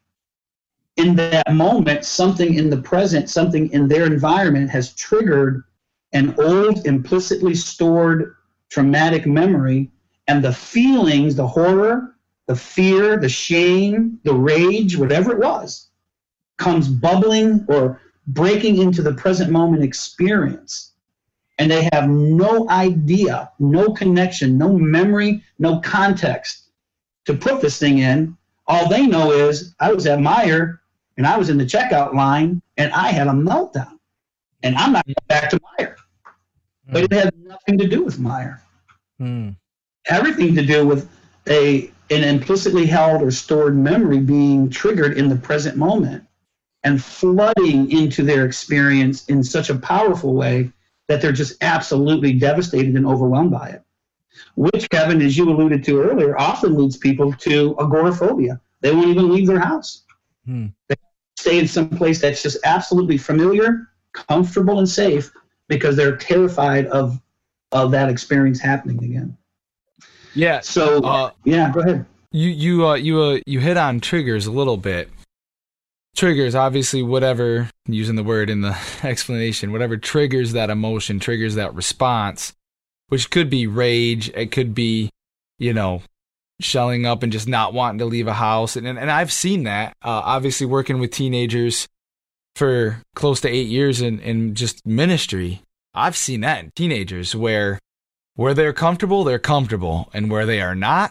In that moment, something in the present, something in their environment has triggered an old, implicitly stored traumatic memory, and the feelings, the horror, the fear, the shame, the rage, whatever it was, comes bubbling or breaking into the present moment experience. And they have no idea, no connection, no memory, no context to put this thing in. All they know is, I was at Meijer, and I was in the checkout line, and I had a meltdown. And I'm not going back to Meijer. Mm. But it had nothing to do with Meijer. Mm. Everything to do with a an implicitly held or stored memory being triggered in the present moment and flooding into their experience in such a powerful way that they're just absolutely devastated and overwhelmed by it. Which, Kevin, as you alluded to earlier, often leads people to agoraphobia. They won't even leave their house. Hmm. They stay in some place that's just absolutely familiar, comfortable, and safe because they're terrified of of that experience happening again. Yeah. So uh, yeah, go ahead. You you uh, you uh, you hit on triggers a little bit. Triggers, obviously, whatever, using the word in the explanation, whatever triggers that emotion, triggers that response, which could be rage, it could be, you know, shelling up and just not wanting to leave a house. And and, and I've seen that, uh, obviously working with teenagers for close to eight years in, in just ministry. I've seen that in teenagers where where they're comfortable, they're comfortable. And where they are not,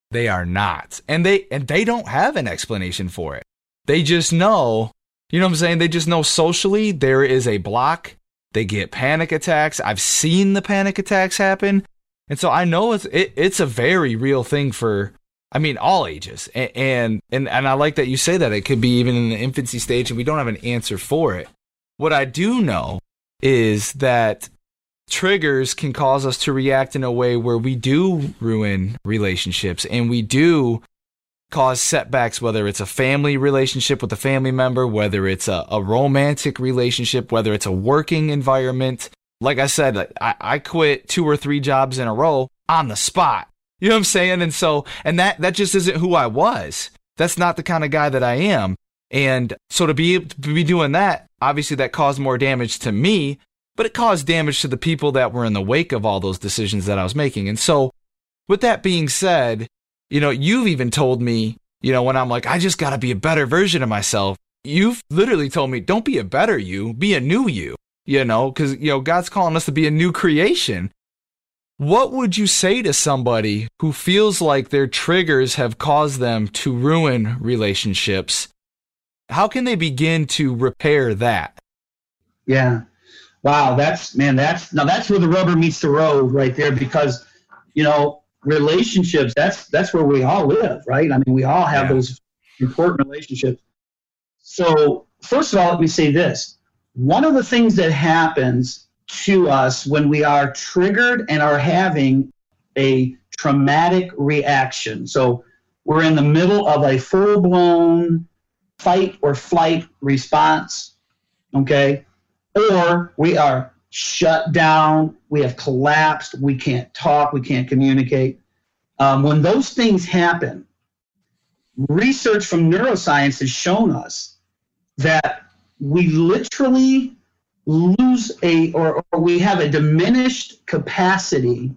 they are not. And they and they don't have an explanation for it. They just know, you know what I'm saying? They just know socially there is a block. They get panic attacks. I've seen the panic attacks happen. And so I know it's it, it's a very real thing for, I mean, all ages. And, and and and I like that you say that. It could be even in the infancy stage and we don't have an answer for it. What I do know is that triggers can cause us to react in a way where we do ruin relationships and we do cause setbacks, whether it's a family relationship with a family member, whether it's a, a romantic relationship, whether it's a working environment. Like I said, I, I quit two or three jobs in a row on the spot. You know what I'm saying? And so, and that, that just isn't who I was. That's not the kind of guy that I am. And so to be, to be doing that, obviously that caused more damage to me, but it caused damage to the people that were in the wake of all those decisions that I was making. And so with that being said, you know, you've even told me, you know, when I'm like, I just got to be a better version of myself. You've literally told me, don't be a better you, be a new you, you know, because, you know, God's calling us to be a new creation. What would you say to somebody who feels like their triggers have caused them to ruin relationships? How can they begin to repair that? Yeah. Wow. That's, man, that's, now that's where the rubber meets the road right there, because, you know, relationships, that's that's where we all live, right? I mean, we all have yeah. those important relationships. So first of all, let me say this. One of the things that happens to us when we are triggered and are having a traumatic reaction. So we're in the middle of a full-blown fight or flight response, okay? Or we are shut down, we have collapsed, we can't talk, we can't communicate. Um, when those things happen, research from neuroscience has shown us that we literally lose a, or, or we have a diminished capacity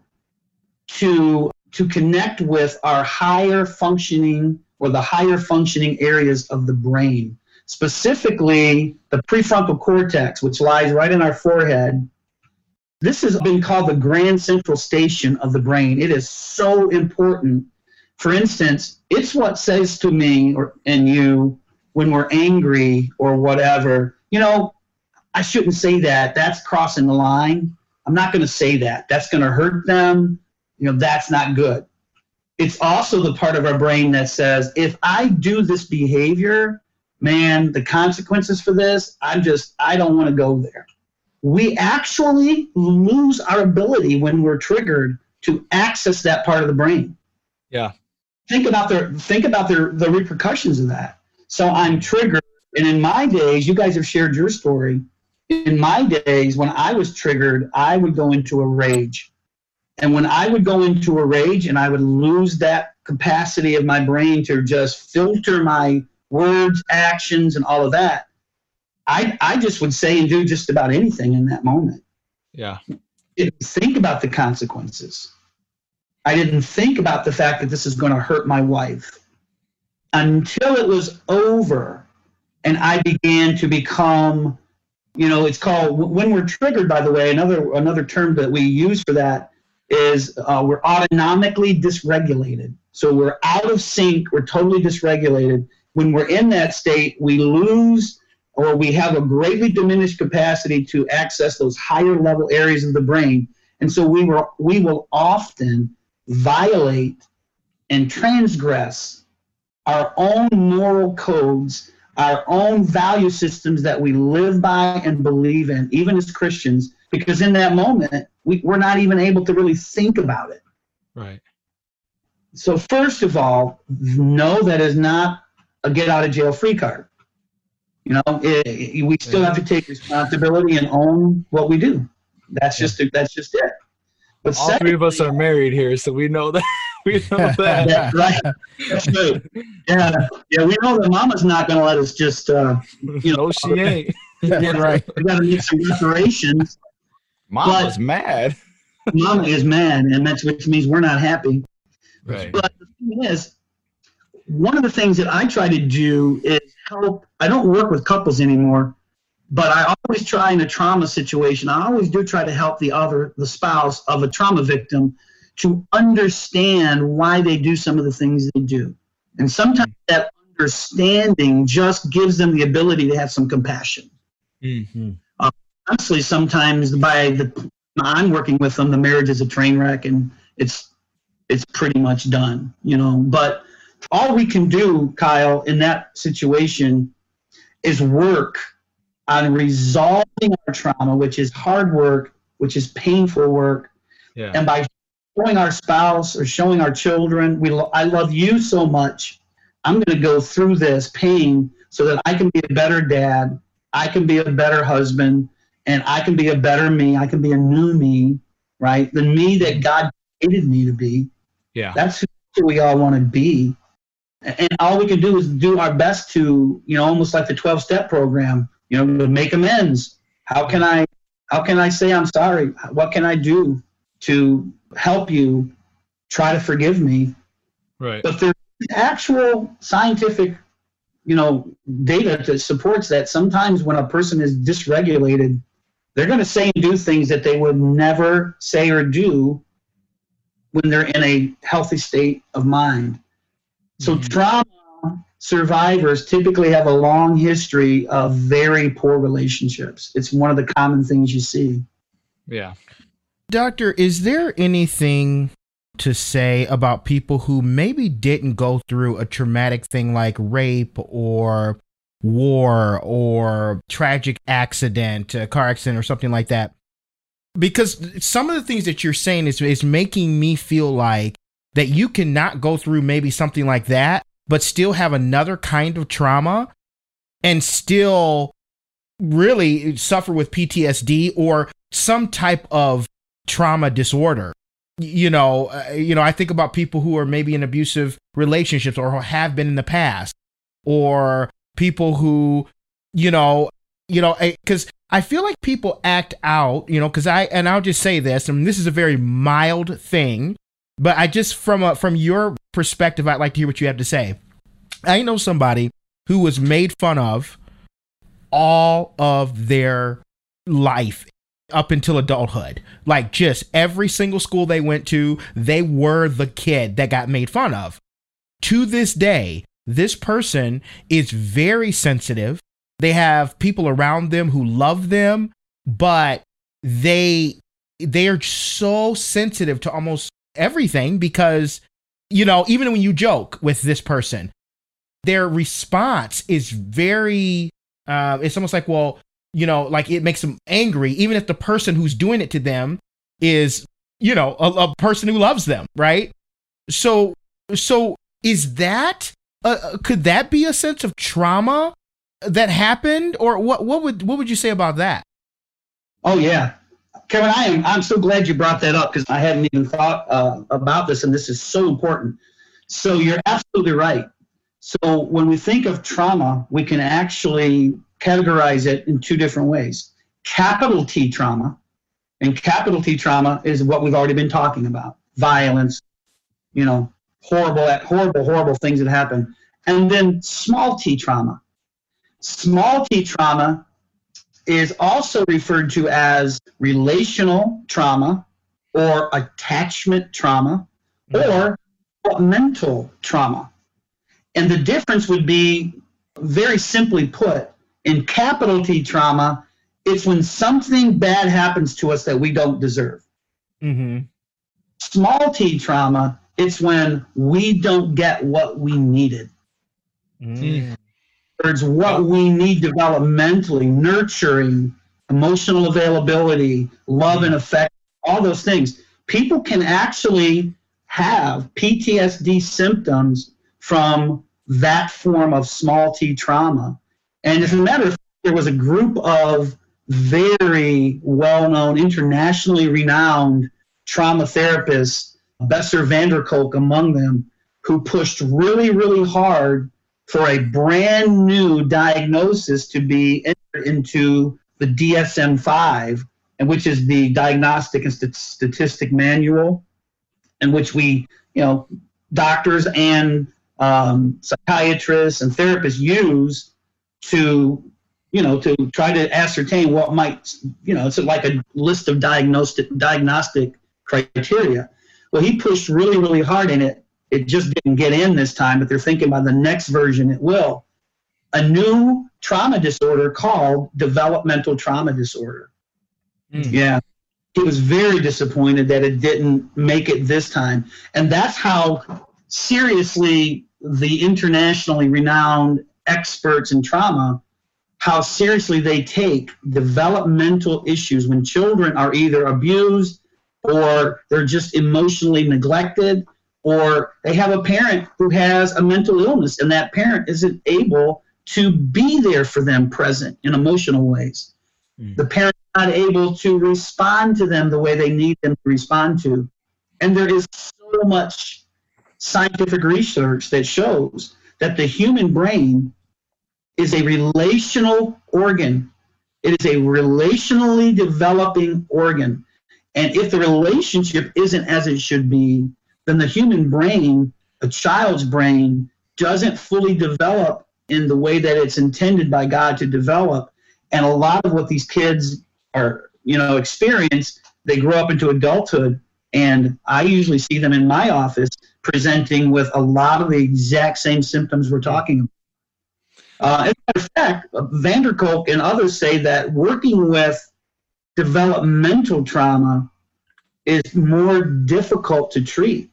to, to connect with our higher functioning or the higher functioning areas of the brain. Specifically, the prefrontal cortex, which lies right in our forehead. This has been called the grand central station of the brain. It is so important. For instance, it's what says to me or and you when we're angry or whatever, you know, I shouldn't say that. That's crossing the line. I'm not going to say that. That's going to hurt them. You know, that's not good. It's also the part of our brain that says, if I do this behavior, man, the consequences for this, I'm just, I don't want to go there. We actually lose our ability when we're triggered to access that part of the brain. Yeah. Think about the, think about the, the repercussions of that. So I'm triggered. And in my days, you guys have shared your story. In my days, when I was triggered, I would go into a rage. And when I would go into a rage and I would lose that capacity of my brain to just filter my words, actions, and all of that, I I just would say and do just about anything in that moment. Yeah. I didn't think about the consequences. I didn't think about the fact that this is going to hurt my wife until it was over and I began to become, you know, it's called, when we're triggered, by the way, another another term that we use for that is uh, we're autonomically dysregulated. So we're out of sync, we're totally dysregulated. When we're in that state, we lose or we have a greatly diminished capacity to access those higher level areas of the brain. And so we will, we will often violate and transgress our own moral codes, our own value systems that we live by and believe in, even as Christians, because in that moment, we, we're not even able to really think about it. Right. So first of all, no, that is not a get out of jail free card. You know, it, it, we still have to take responsibility and own what we do. That's just that's just it. But all three of us are married here, so we know that. We know that. That's right. That's right. Yeah, yeah. We know that Mama's not going to let us just, uh, you know. No, she ain't. Yeah, right. We got to make some reparations. Mama's mad. Mama is mad, and that's which means we're not happy. Right. But the thing is, one of the things that I try to do is help. I don't work with couples anymore, but I always try in a trauma situation. I always do try to help the other, the spouse of a trauma victim, to understand why they do some of the things they do. And sometimes that understanding just gives them the ability to have some compassion. Mm-hmm. Uh, honestly, sometimes by the I'm working with them, the marriage is a train wreck, and it's it's pretty much done, you know. But all we can do, Kyle, in that situation is work on resolving our trauma, which is hard work, which is painful work. Yeah. And by showing our spouse or showing our children, we lo- I love you so much, I'm going to go through this pain so that I can be a better dad, I can be a better husband, and I can be a better me. I can be a new me, right? The me that God created me to be. Yeah. That's who we all want to be. And all we can do is do our best to, you know, almost like the twelve-step program, you know, to make amends. How can I, how can I say I'm sorry? What can I do to help you try to forgive me? Right. But there's actual scientific, you know, data that supports that sometimes when a person is dysregulated, they're going to say and do things that they would never say or do when they're in a healthy state of mind. So mm-hmm. trauma survivors typically have a long history of very poor relationships. It's one of the common things you see. Yeah. Doctor, is there anything to say about people who maybe didn't go through a traumatic thing like rape or war or tragic accident, a car accident or something like that? Because some of the things that you're saying is, is making me feel like that you cannot go through maybe something like that, but still have another kind of trauma and still really suffer with P T S D or some type of trauma disorder. You know, uh, you know, I think about people who are maybe in abusive relationships or have been in the past, or people who, you know, you know, because I feel like people act out, you know, because I, and I'll just say this, and this is a very mild thing, but I just, from a, from your perspective, I'd like to hear what you have to say. I know somebody who was made fun of all of their life up until adulthood. Like, just every single school they went to, they were the kid that got made fun of. To this day, this person is very sensitive. They have people around them who love them, but they they are so sensitive to almost everything because, you know, even when you joke with this person, their response is very, uh, it's almost like, well, you know, like it makes them angry, even if the person who's doing it to them is, you know, a, a person who loves them, right? So, so is that, uh, could that be a sense of trauma that happened, or what? What would what would you say about that? Oh yeah, Kevin, I am. I'm so glad you brought that up because I hadn't even thought uh, about this, and this is so important. So you're absolutely right. So when we think of trauma, we can actually categorize it in two different ways. Capital T trauma, and capital T trauma is what we've already been talking about: violence, you know, horrible, horrible, horrible things that happen, and then small T trauma. Small T trauma is also referred to as relational trauma or attachment trauma or mental trauma. And the difference would be, very simply put, in capital T trauma, it's when something bad happens to us that we don't deserve. Mm-hmm. Small T trauma, it's when we don't get what we needed. Mm. It's what we need developmentally, nurturing, emotional availability, love and affection, all those things. People can actually have P T S D symptoms from that form of small T trauma. And as a matter of fact, there was a group of very well-known, internationally renowned trauma therapists, Besser Vanderkolk among them, who pushed really, really hard for a brand new diagnosis to be entered into the D S M five, and which is the Diagnostic and St- Statistic Manual, in which we, you know, doctors and um, psychiatrists and therapists use to, you know, to try to ascertain what might, you know, it's like a list of diagnostic diagnostic criteria. Well, he pushed really, really hard in it. It just didn't get in this time, but they're thinking by the next version it will. A new trauma disorder called developmental trauma disorder. Mm. Yeah. He was very disappointed that it didn't make it this time. And that's how seriously the internationally renowned experts in trauma, how seriously they take developmental issues when children are either abused or they're just emotionally neglected, or they have a parent who has a mental illness and that parent isn't able to be there for them present in emotional ways. Mm. The parent is not able to respond to them the way they need them to respond to. And there is so much scientific research that shows that the human brain is a relational organ. It is a relationally developing organ. And if the relationship isn't as it should be, then the human brain, a child's brain, doesn't fully develop in the way that it's intended by God to develop. And a lot of what these kids are, you know, experience, they grow up into adulthood. And I usually see them in my office presenting with a lot of the exact same symptoms we're talking about. Uh, as a matter of fact, Van der Kolk and others say that working with developmental trauma is more difficult to treat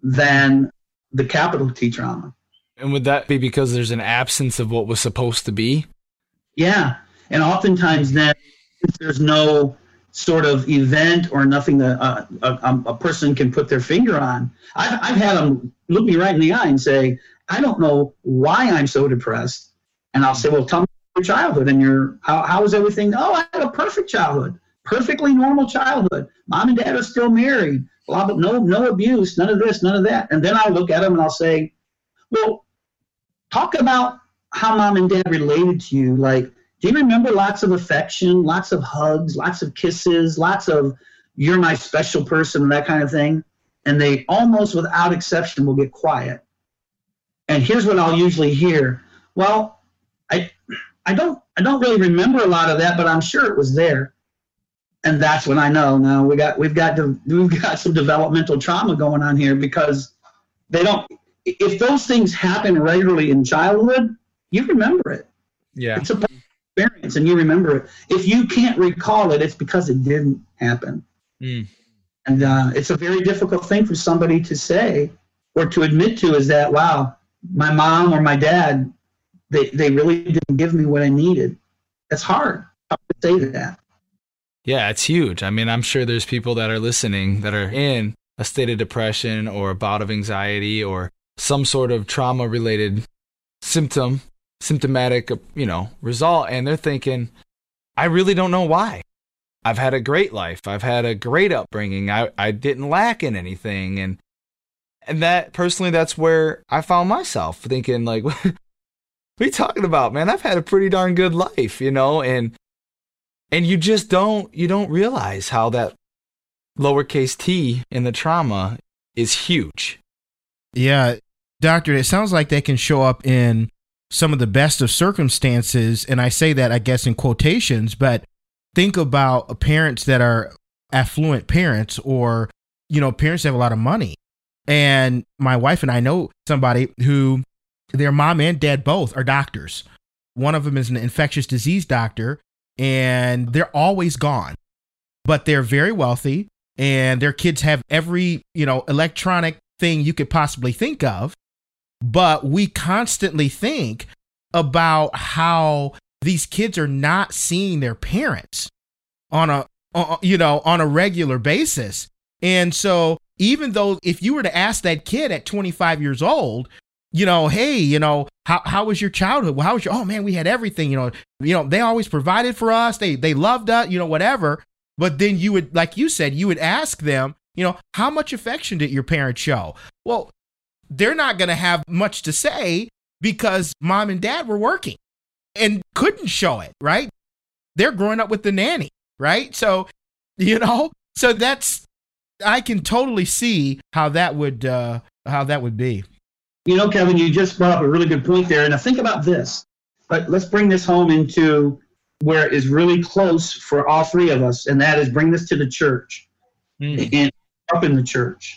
than the capital T trauma. And would that be because there's an absence of what was supposed to be? Yeah. And oftentimes then there's no sort of event or nothing that uh, a, a person can put their finger on. I've, I've had them look me right in the eye and say, I don't know why I'm so depressed. And I'll say, well, tell me your childhood and your, how, how was everything? Oh, I had a perfect childhood, perfectly normal childhood. Mom and dad are still married, blah, blah, no, no abuse, none of this, none of that. And then I'll look at them and I'll say, well, talk about how mom and dad related to you. Like, do you remember lots of affection, lots of hugs, lots of kisses, lots of you're my special person, that kind of thing? And they almost without exception will get quiet. And here's what I'll usually hear. Well, I I don't I don't really remember a lot of that, but I'm sure it was there. And that's when I know now we got we've got to, we've got some developmental trauma going on here, because they don't. If those things happen regularly in childhood, you remember it. Yeah, it's a experience, and you remember it. If you can't recall it, it's because it didn't happen. Mm. And uh, it's a very difficult thing for somebody to say or to admit to, is that, wow, my mom or my dad, they they really didn't give me what I needed. That's hard to say that. Yeah, it's huge. I mean, I'm sure there's people that are listening that are in a state of depression or a bout of anxiety or some sort of trauma-related symptom, symptomatic, you know, result, and they're thinking, I really don't know why. I've had a great life. I've had a great upbringing. I, I didn't lack in anything. And and that, personally, that's where I found myself thinking, like, what are you talking about, man? I've had a pretty darn good life, you know, and and you just don't, you don't realize how that lowercase t in the trauma is huge. Yeah. Doctor, it sounds like they can show up in some of the best of circumstances, and I say that, I guess, in quotations, but think about parents that are affluent parents, or, you know, parents that have a lot of money. And my wife and I know somebody who their mom and dad both are doctors. One of them is an infectious disease doctor, and they're always gone, but they're very wealthy, and their kids have every, you know, electronic thing you could possibly think of. But we constantly think about how these kids are not seeing their parents on a, uh, you know, on a regular basis. And so even though if you were to ask that kid at twenty-five years old, you know, hey, you know, how how was your childhood? Well, how was your, oh man, we had everything, you know, you know, they always provided for us. They, they loved us, you know, whatever. But then you would, like you said, you would ask them, you know, how much affection did your parents show? Well, they're not going to have much to say because mom and dad were working and couldn't show it, right? They're growing up with the nanny, right? So, you know, so that's, I can totally see how that would, uh, how that would be. You know, Kevin, you just brought up a really good point there. And I think about this, but let's bring this home into where it is really close for all three of us. And that is bring this to the church mm. and up in the church.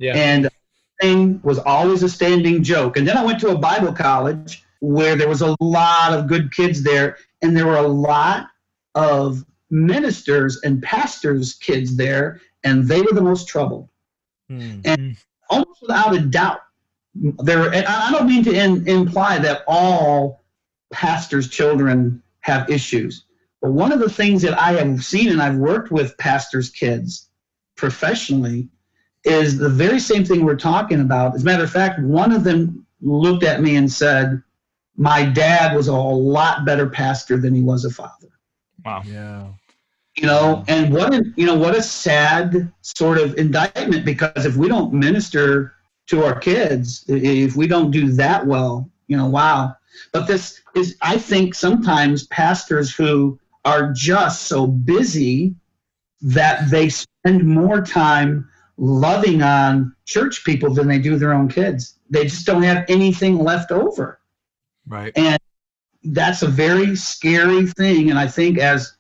Yeah. And thing was always a standing joke. And then I went to a Bible college where there was a lot of good kids there, and there were a lot of ministers and pastors' kids there, and they were the most troubled. Mm-hmm. And almost without a doubt, there. And I don't mean to in, imply that all pastors' children have issues, but one of the things that I have seen, and I've worked with pastors' kids professionally, is the very same thing we're talking about. As a matter of fact, one of them looked at me and said, my dad was a lot better pastor than he was a father. Wow. Yeah. You know, and what a, you know, what a sad sort of indictment, because if we don't minister to our kids, if we don't do that well, you know, wow. But this is, I think sometimes pastors who are just so busy that they spend more time loving on church people than they do their own kids. They just don't have anything left over. Right. And that's a very scary thing. And I think as,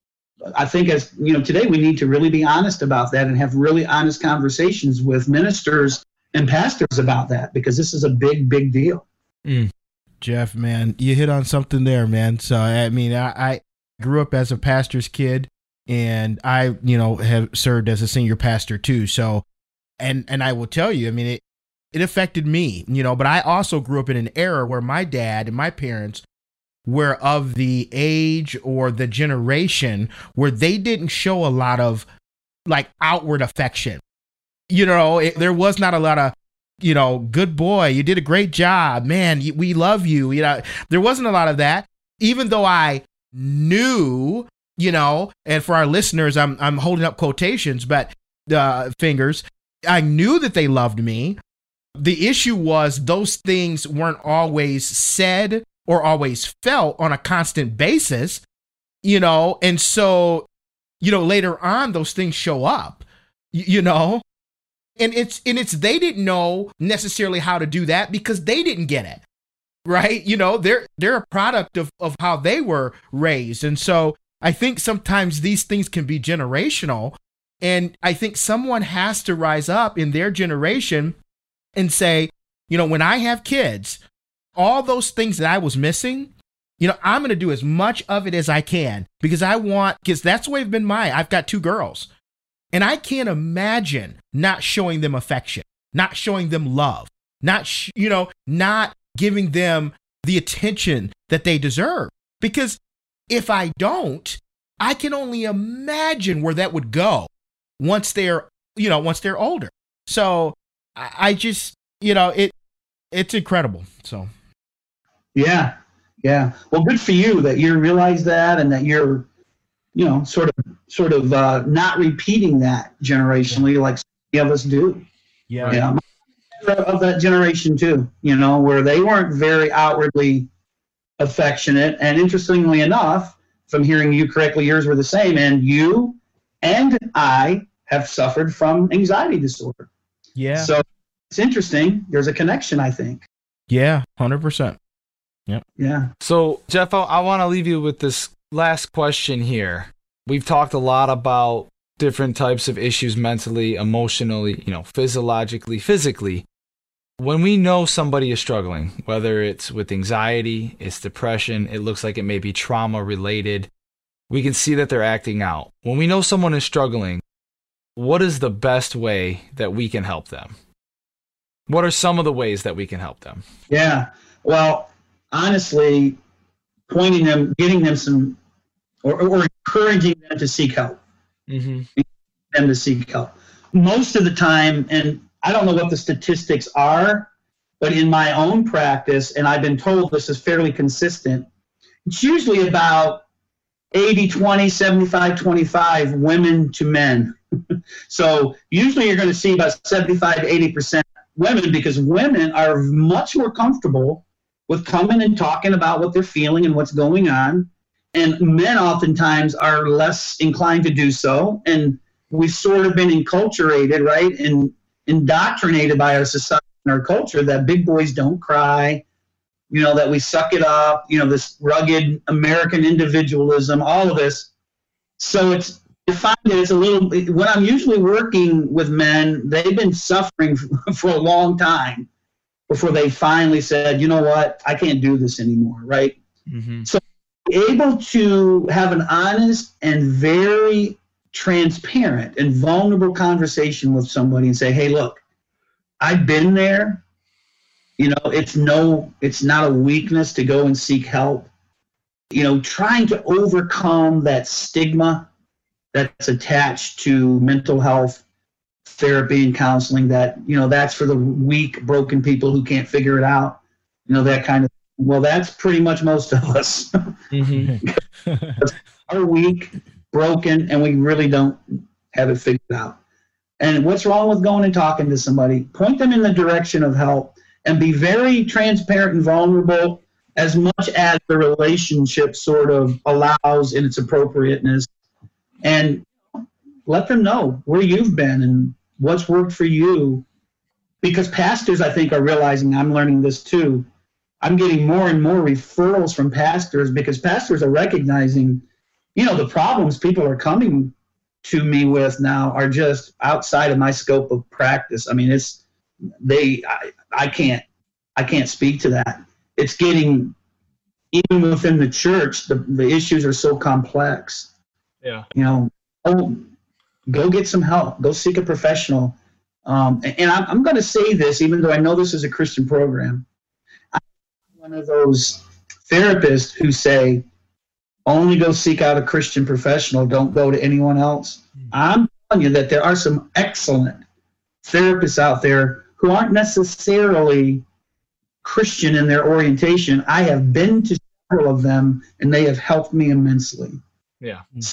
I think as, you know, today we need to really be honest about that and have really honest conversations with ministers and pastors about that, because this is a big, big deal. Mm. Jeff, man, you hit on something there, man. So, I mean, I, I grew up as a pastor's kid, and I, you know, have served as a senior pastor too. So, and, and I will tell you, I mean, it, it affected me, you know, but I also grew up in an era where my dad and my parents were of the age or the generation where they didn't show a lot of like outward affection. You know, it, there was not a lot of, you know, good boy, you did a great job, man, we love you. You know, there wasn't a lot of that, even though I knew, you know, and for our listeners, I'm I'm holding up quotations, but uh, fingers, I knew that they loved me. The issue was those things weren't always said or always felt on a constant basis, you know, and so, you know, later on, those things show up, you, you know, and it's, and it's, they didn't know necessarily how to do that because they didn't get it, right? You know, they're, they're a product of, of how they were raised. And so I think sometimes these things can be generational, and I think someone has to rise up in their generation and say, you know, when I have kids, all those things that I was missing, you know, I'm going to do as much of it as I can, because I want, because that's the way it's been mine. I've got two girls, and I can't imagine not showing them affection, not showing them love, not, sh- you know, not giving them the attention that they deserve. Because if I don't, I can only imagine where that would go once they're, you know, once they're older. So I, I just, you know, it, it's incredible. So. Yeah. Yeah. Well, good for you that you realize that, and that you're, you know, sort of, sort of uh, not repeating that generationally like some of us do. Yeah. Yeah. Of that generation too, you know, where they weren't very outwardly affectionate. And interestingly enough, if I'm hearing you correctly, yours were the same. And you and I have suffered from anxiety disorder. Yeah. So it's interesting. There's a connection, I think. Yeah. one hundred percent. Yep. Yeah. So, Jeff, I, I want to leave you with this last question here. We've talked a lot about different types of issues mentally, emotionally, you know, physiologically, physically. When we know somebody is struggling, whether it's with anxiety, it's depression, it looks like it may be trauma related, we can see that they're acting out. When we know someone is struggling, what is the best way that we can help them? What are some of the ways that we can help them? Yeah. Well, honestly, pointing them, getting them some, or, or encouraging them to seek help. Mm-hmm. Them to seek help. Most of the time, and I don't know what the statistics are, but in my own practice, and I've been told this is fairly consistent, it's usually about eighty twenty, seventy-five twenty-five women to men. So usually you're going to see about seventy-five to eighty percent women, because women are much more comfortable with coming and talking about what they're feeling and what's going on. And men oftentimes are less inclined to do so. And we've sort of been enculturated, right, and indoctrinated by our society and our culture that big boys don't cry, you know, that we suck it up, you know, this rugged American individualism, all of this. So it's I find that it's a little, when I'm usually working with men, they've been suffering for a long time before they finally said, you know what, I can't do this anymore, right? Mm-hmm. So able to have an honest and very transparent and vulnerable conversation with somebody and say, hey, look, I've been there. You know, it's no, it's not a weakness to go and seek help. You know, trying to overcome that stigma that's attached to mental health therapy and counseling, that, you know, that's for the weak, broken people who can't figure it out. You know, that kind of, well, that's pretty much most of us. Mm-hmm. Are weak, broken, and we really don't have it figured out. And what's wrong with going and talking to somebody? Point them in the direction of help and be very transparent and vulnerable as much as the relationship sort of allows in its appropriateness. And let them know where you've been and what's worked for you. Because pastors, I think, are realizing, I'm learning this too. I'm getting more and more referrals from pastors because pastors are recognizing, you know, the problems people are coming to me with now are just outside of my scope of practice. I mean, it's, they, I, I can't, I can't speak to that. It's getting, even within the church, the, the issues are so complex. Yeah. You know, oh, go get some help. Go seek a professional. Um, and, and I'm, I'm going to say this, even though I know this is a Christian program. I'm one of those therapists who say, only go seek out a Christian professional. Don't go to anyone else. Mm-hmm. I'm telling you that there are some excellent therapists out there who aren't necessarily Christian in their orientation. I have been to several of them, and they have helped me immensely. Yeah. So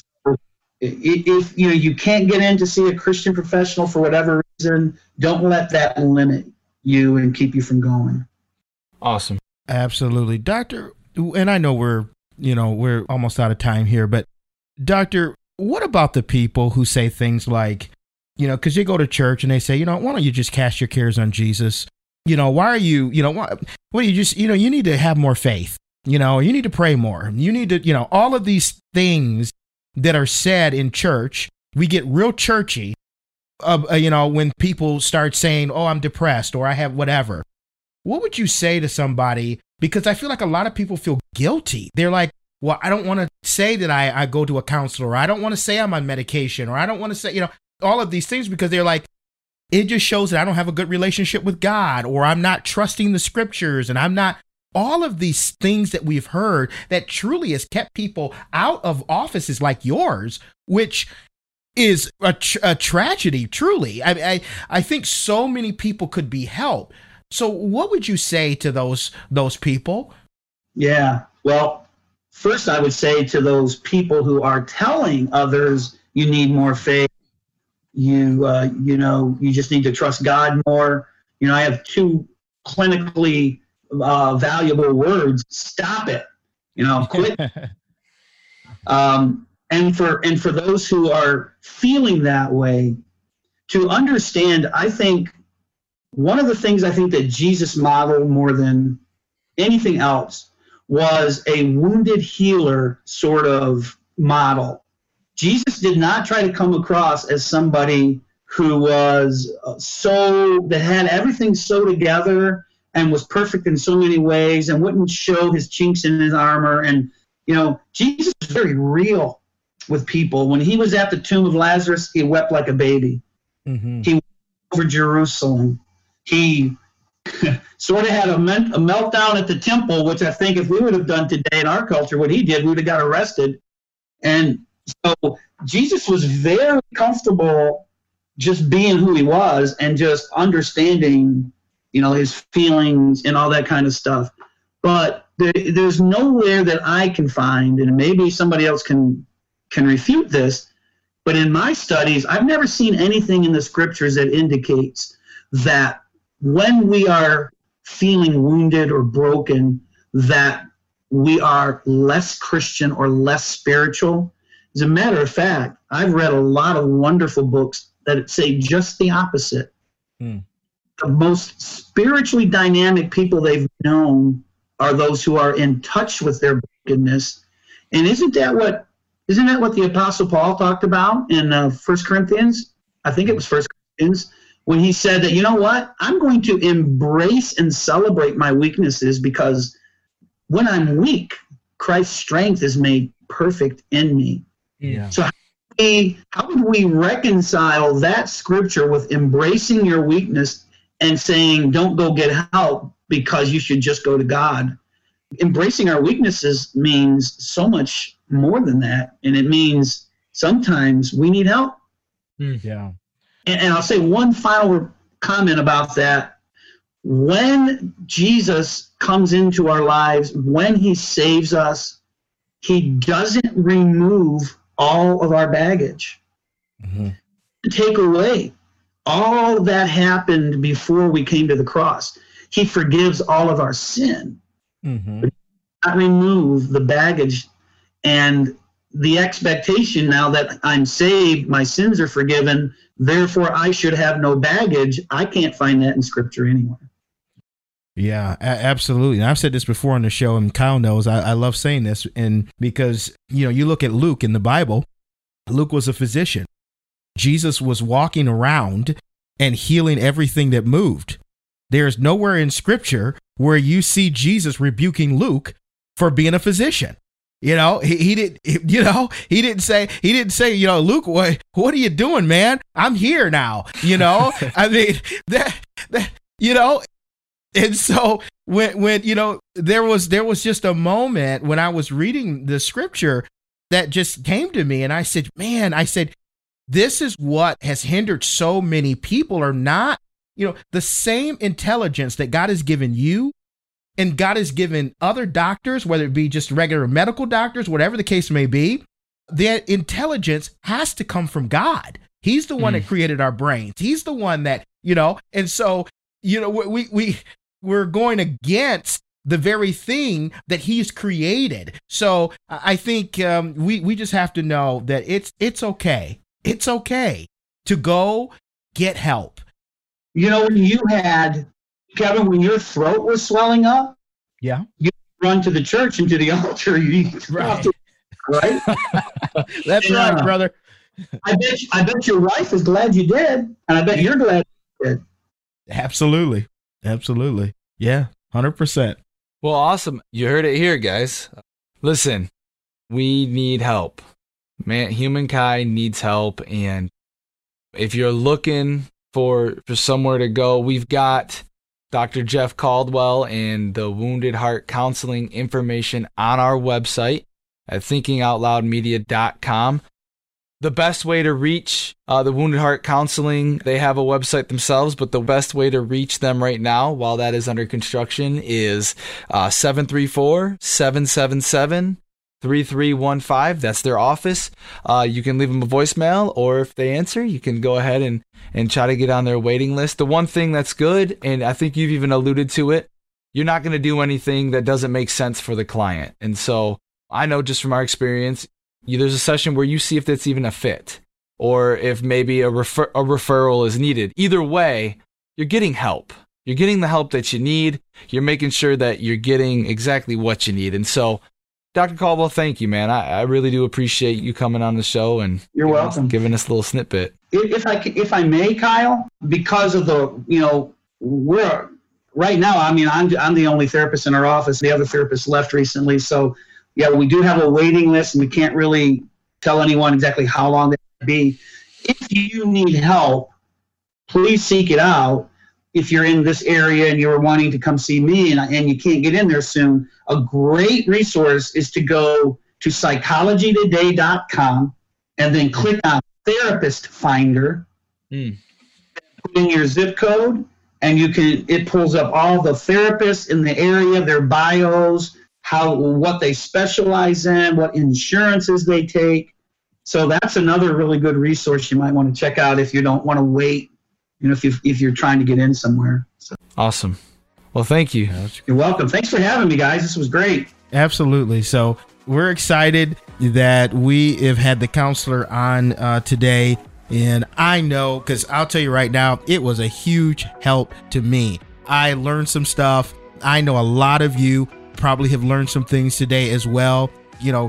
if you know you can't get in to see a Christian professional for whatever reason, don't let that limit you and keep you from going. Awesome. Absolutely, Doctor. And I know we're you know we're almost out of time here, but Doctor, what about the people who say things like, you know, because you go to church and they say, you know, why don't you just cast your cares on Jesus? You know, why are you, you know, why, well, you just, you know, you need to have more faith, you know, you need to pray more. You need to, you know, all of these things that are said in church, we get real churchy, uh, uh, you know, when people start saying, oh, I'm depressed or I have whatever. What would you say to somebody? Because I feel like a lot of people feel guilty. They're like, well, I don't want to say that I, I go to a counselor, or I don't want to say I'm on medication, or I don't want to say, you know, all of these things, because they're like, it just shows that I don't have a good relationship with God, or I'm not trusting the scriptures, and I'm not, all of these things that we've heard that truly has kept people out of offices like yours, which is a, tr- a tragedy, truly. I, I I think so many people could be helped. So what would you say to those those people? Yeah, well, first I would say to those people who are telling others you need more faith, you uh, you know, you just need to trust God more. You know, I have two clinically uh, valuable words: stop it. You know, quit. um, and for and for those who are feeling that way, to understand, I think one of the things I think that Jesus modeled more than anything else was a wounded healer sort of model. Jesus did not try to come across as somebody who was so, that had everything so together and was perfect in so many ways and wouldn't show his chinks in his armor. And, you know, Jesus was very real with people. When he was at the tomb of Lazarus, he wept like a baby. Mm-hmm. He wept over Jerusalem. He sort of had a, men- a meltdown at the temple, which I think if we would have done today in our culture, what he did, we would have got arrested. And so Jesus was very comfortable just being who he was and just understanding, you know, his feelings and all that kind of stuff. But there, there's nowhere that I can find, and maybe somebody else can can refute this, but in my studies, I've never seen anything in the scriptures that indicates that when we are feeling wounded or broken, that we are less Christian or less spiritual. As a matter of fact, I've read a lot of wonderful books that say just the opposite. Hmm. The most spiritually dynamic people they've known are those who are in touch with their brokenness. And isn't that what Isn't that what the Apostle Paul talked about in uh, First Corinthians? I think it was First Corinthians, when he said that, you know what, I'm going to embrace and celebrate my weaknesses, because when I'm weak, Christ's strength is made perfect in me. Yeah. So how would we, how would we reconcile that scripture with embracing your weakness and saying, don't go get help because you should just go to God? Embracing our weaknesses means so much more than that. And it means sometimes we need help. Yeah. And, and I'll say one final comment about that. When Jesus comes into our lives, when he saves us, he doesn't remove all of our baggage. Mm-hmm. Take away all that happened before we came to the cross. He forgives all of our sin. Mm-hmm. But not remove the baggage and the expectation now that I'm saved, my sins are forgiven, therefore I should have no baggage. I can't find that in Scripture anywhere. Yeah, a- absolutely. And I've said this before on the show, and Kyle knows I, I love saying this, and because, you know, you look at Luke in the Bible, Luke was a physician. Jesus was walking around and healing everything that moved. There's nowhere in Scripture where you see Jesus rebuking Luke for being a physician. You know, he, he didn't, you know, he didn't say, he didn't say, you know, Luke, what, what are you doing, man? I'm here now. You know, I mean, that, that, you know, and so when, when, you know, there was, there was just a moment when I was reading the scripture that just came to me, and I said, man, I said, this is what has hindered so many people, are not, you know, the same intelligence that God has given you and God has given other doctors, whether it be just regular medical doctors, whatever the case may be. Their intelligence has to come from God. He's the one mm. that created our brains. He's the one that, you know, and so, you know, we, we, we're going against the very thing that he's created. So I think um, we, we just have to know that it's, it's okay. It's okay to go get help. You know, when you had, Kevin, when your throat was swelling up, yeah, you run to the church and to the altar. You right, to, right? That's and, right, uh, brother. I bet. I bet your wife is glad you did, and I bet you're glad you did. Absolutely, absolutely, yeah, one hundred percent. Well, awesome. You heard it here, guys. Listen, we need help. Man, humankind needs help, and if you're looking for for somewhere to go, we've got Doctor Jeff Caldwell and the Wounded Heart Counseling information on our website at thinking out loud media dot com. The best way to reach uh, the Wounded Heart Counseling, they have a website themselves, but the best way to reach them right now, while that is under construction, is uh, seven three four, seven seven seven, three three one five. That's their office. Uh, you can leave them a voicemail, or if they answer, you can go ahead and and try to get on their waiting list. The one thing that's good, and I think you've even alluded to it, you're not going to do anything that doesn't make sense for the client. And so I know just from our experience, you, there's a session where you see if that's even a fit, or if maybe a, refer, a referral is needed. Either way, you're getting help. You're getting the help that you need. You're making sure that you're getting exactly what you need. And so, Doctor Caldwell, thank you, man. I, I really do appreciate you coming on the show and you're giving welcome us, giving us a little snippet. If I if I may, Kyle, because of the you know we're right now. I mean, I'm I'm the only therapist in our office. The other therapist left recently, so yeah, we do have a waiting list, and we can't really tell anyone exactly how long that will be. If you need help, please seek it out. If you're in this area and you're wanting to come see me and, and you can't get in there soon, a great resource is to go to psychology today dot com and then click on Therapist Finder, mm. put in your zip code, and you can. It pulls up all the therapists in the area, their bios, how what they specialize in, what insurances they take. So that's another really good resource you might want to check out if you don't want to wait. You know, if you if you're trying to get in somewhere. So. Awesome. Well, thank you. You're welcome. Thanks for having me, guys. This was great. Absolutely. So we're excited that we have had the counselor on uh, today. And I know, because I'll tell you right now, it was a huge help to me. I learned some stuff. I know a lot of you probably have learned some things today as well. You know,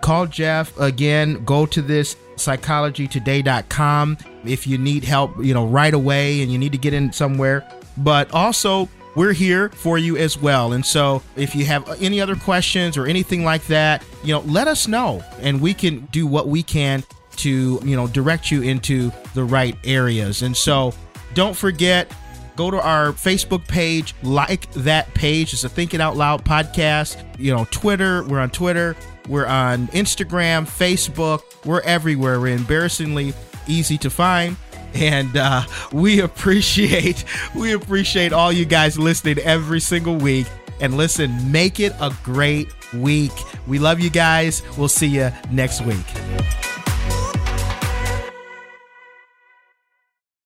call Jeff. Again, go to this psychology today dot com if you need help, you know, right away and you need to get in somewhere. But also, we're here for you as well. And so if you have any other questions or anything like that, you know, let us know and we can do what we can to, you know, direct you into the right areas. And so don't forget, go to our Facebook page, like that page. It's a Thinking Out Loud podcast. You know, Twitter, we're on Twitter. We're on Instagram, Facebook. We're everywhere. We're embarrassingly easy to find. And uh, we appreciate, we appreciate all you guys listening every single week. And listen, make it a great week. We love you guys. We'll see you next week.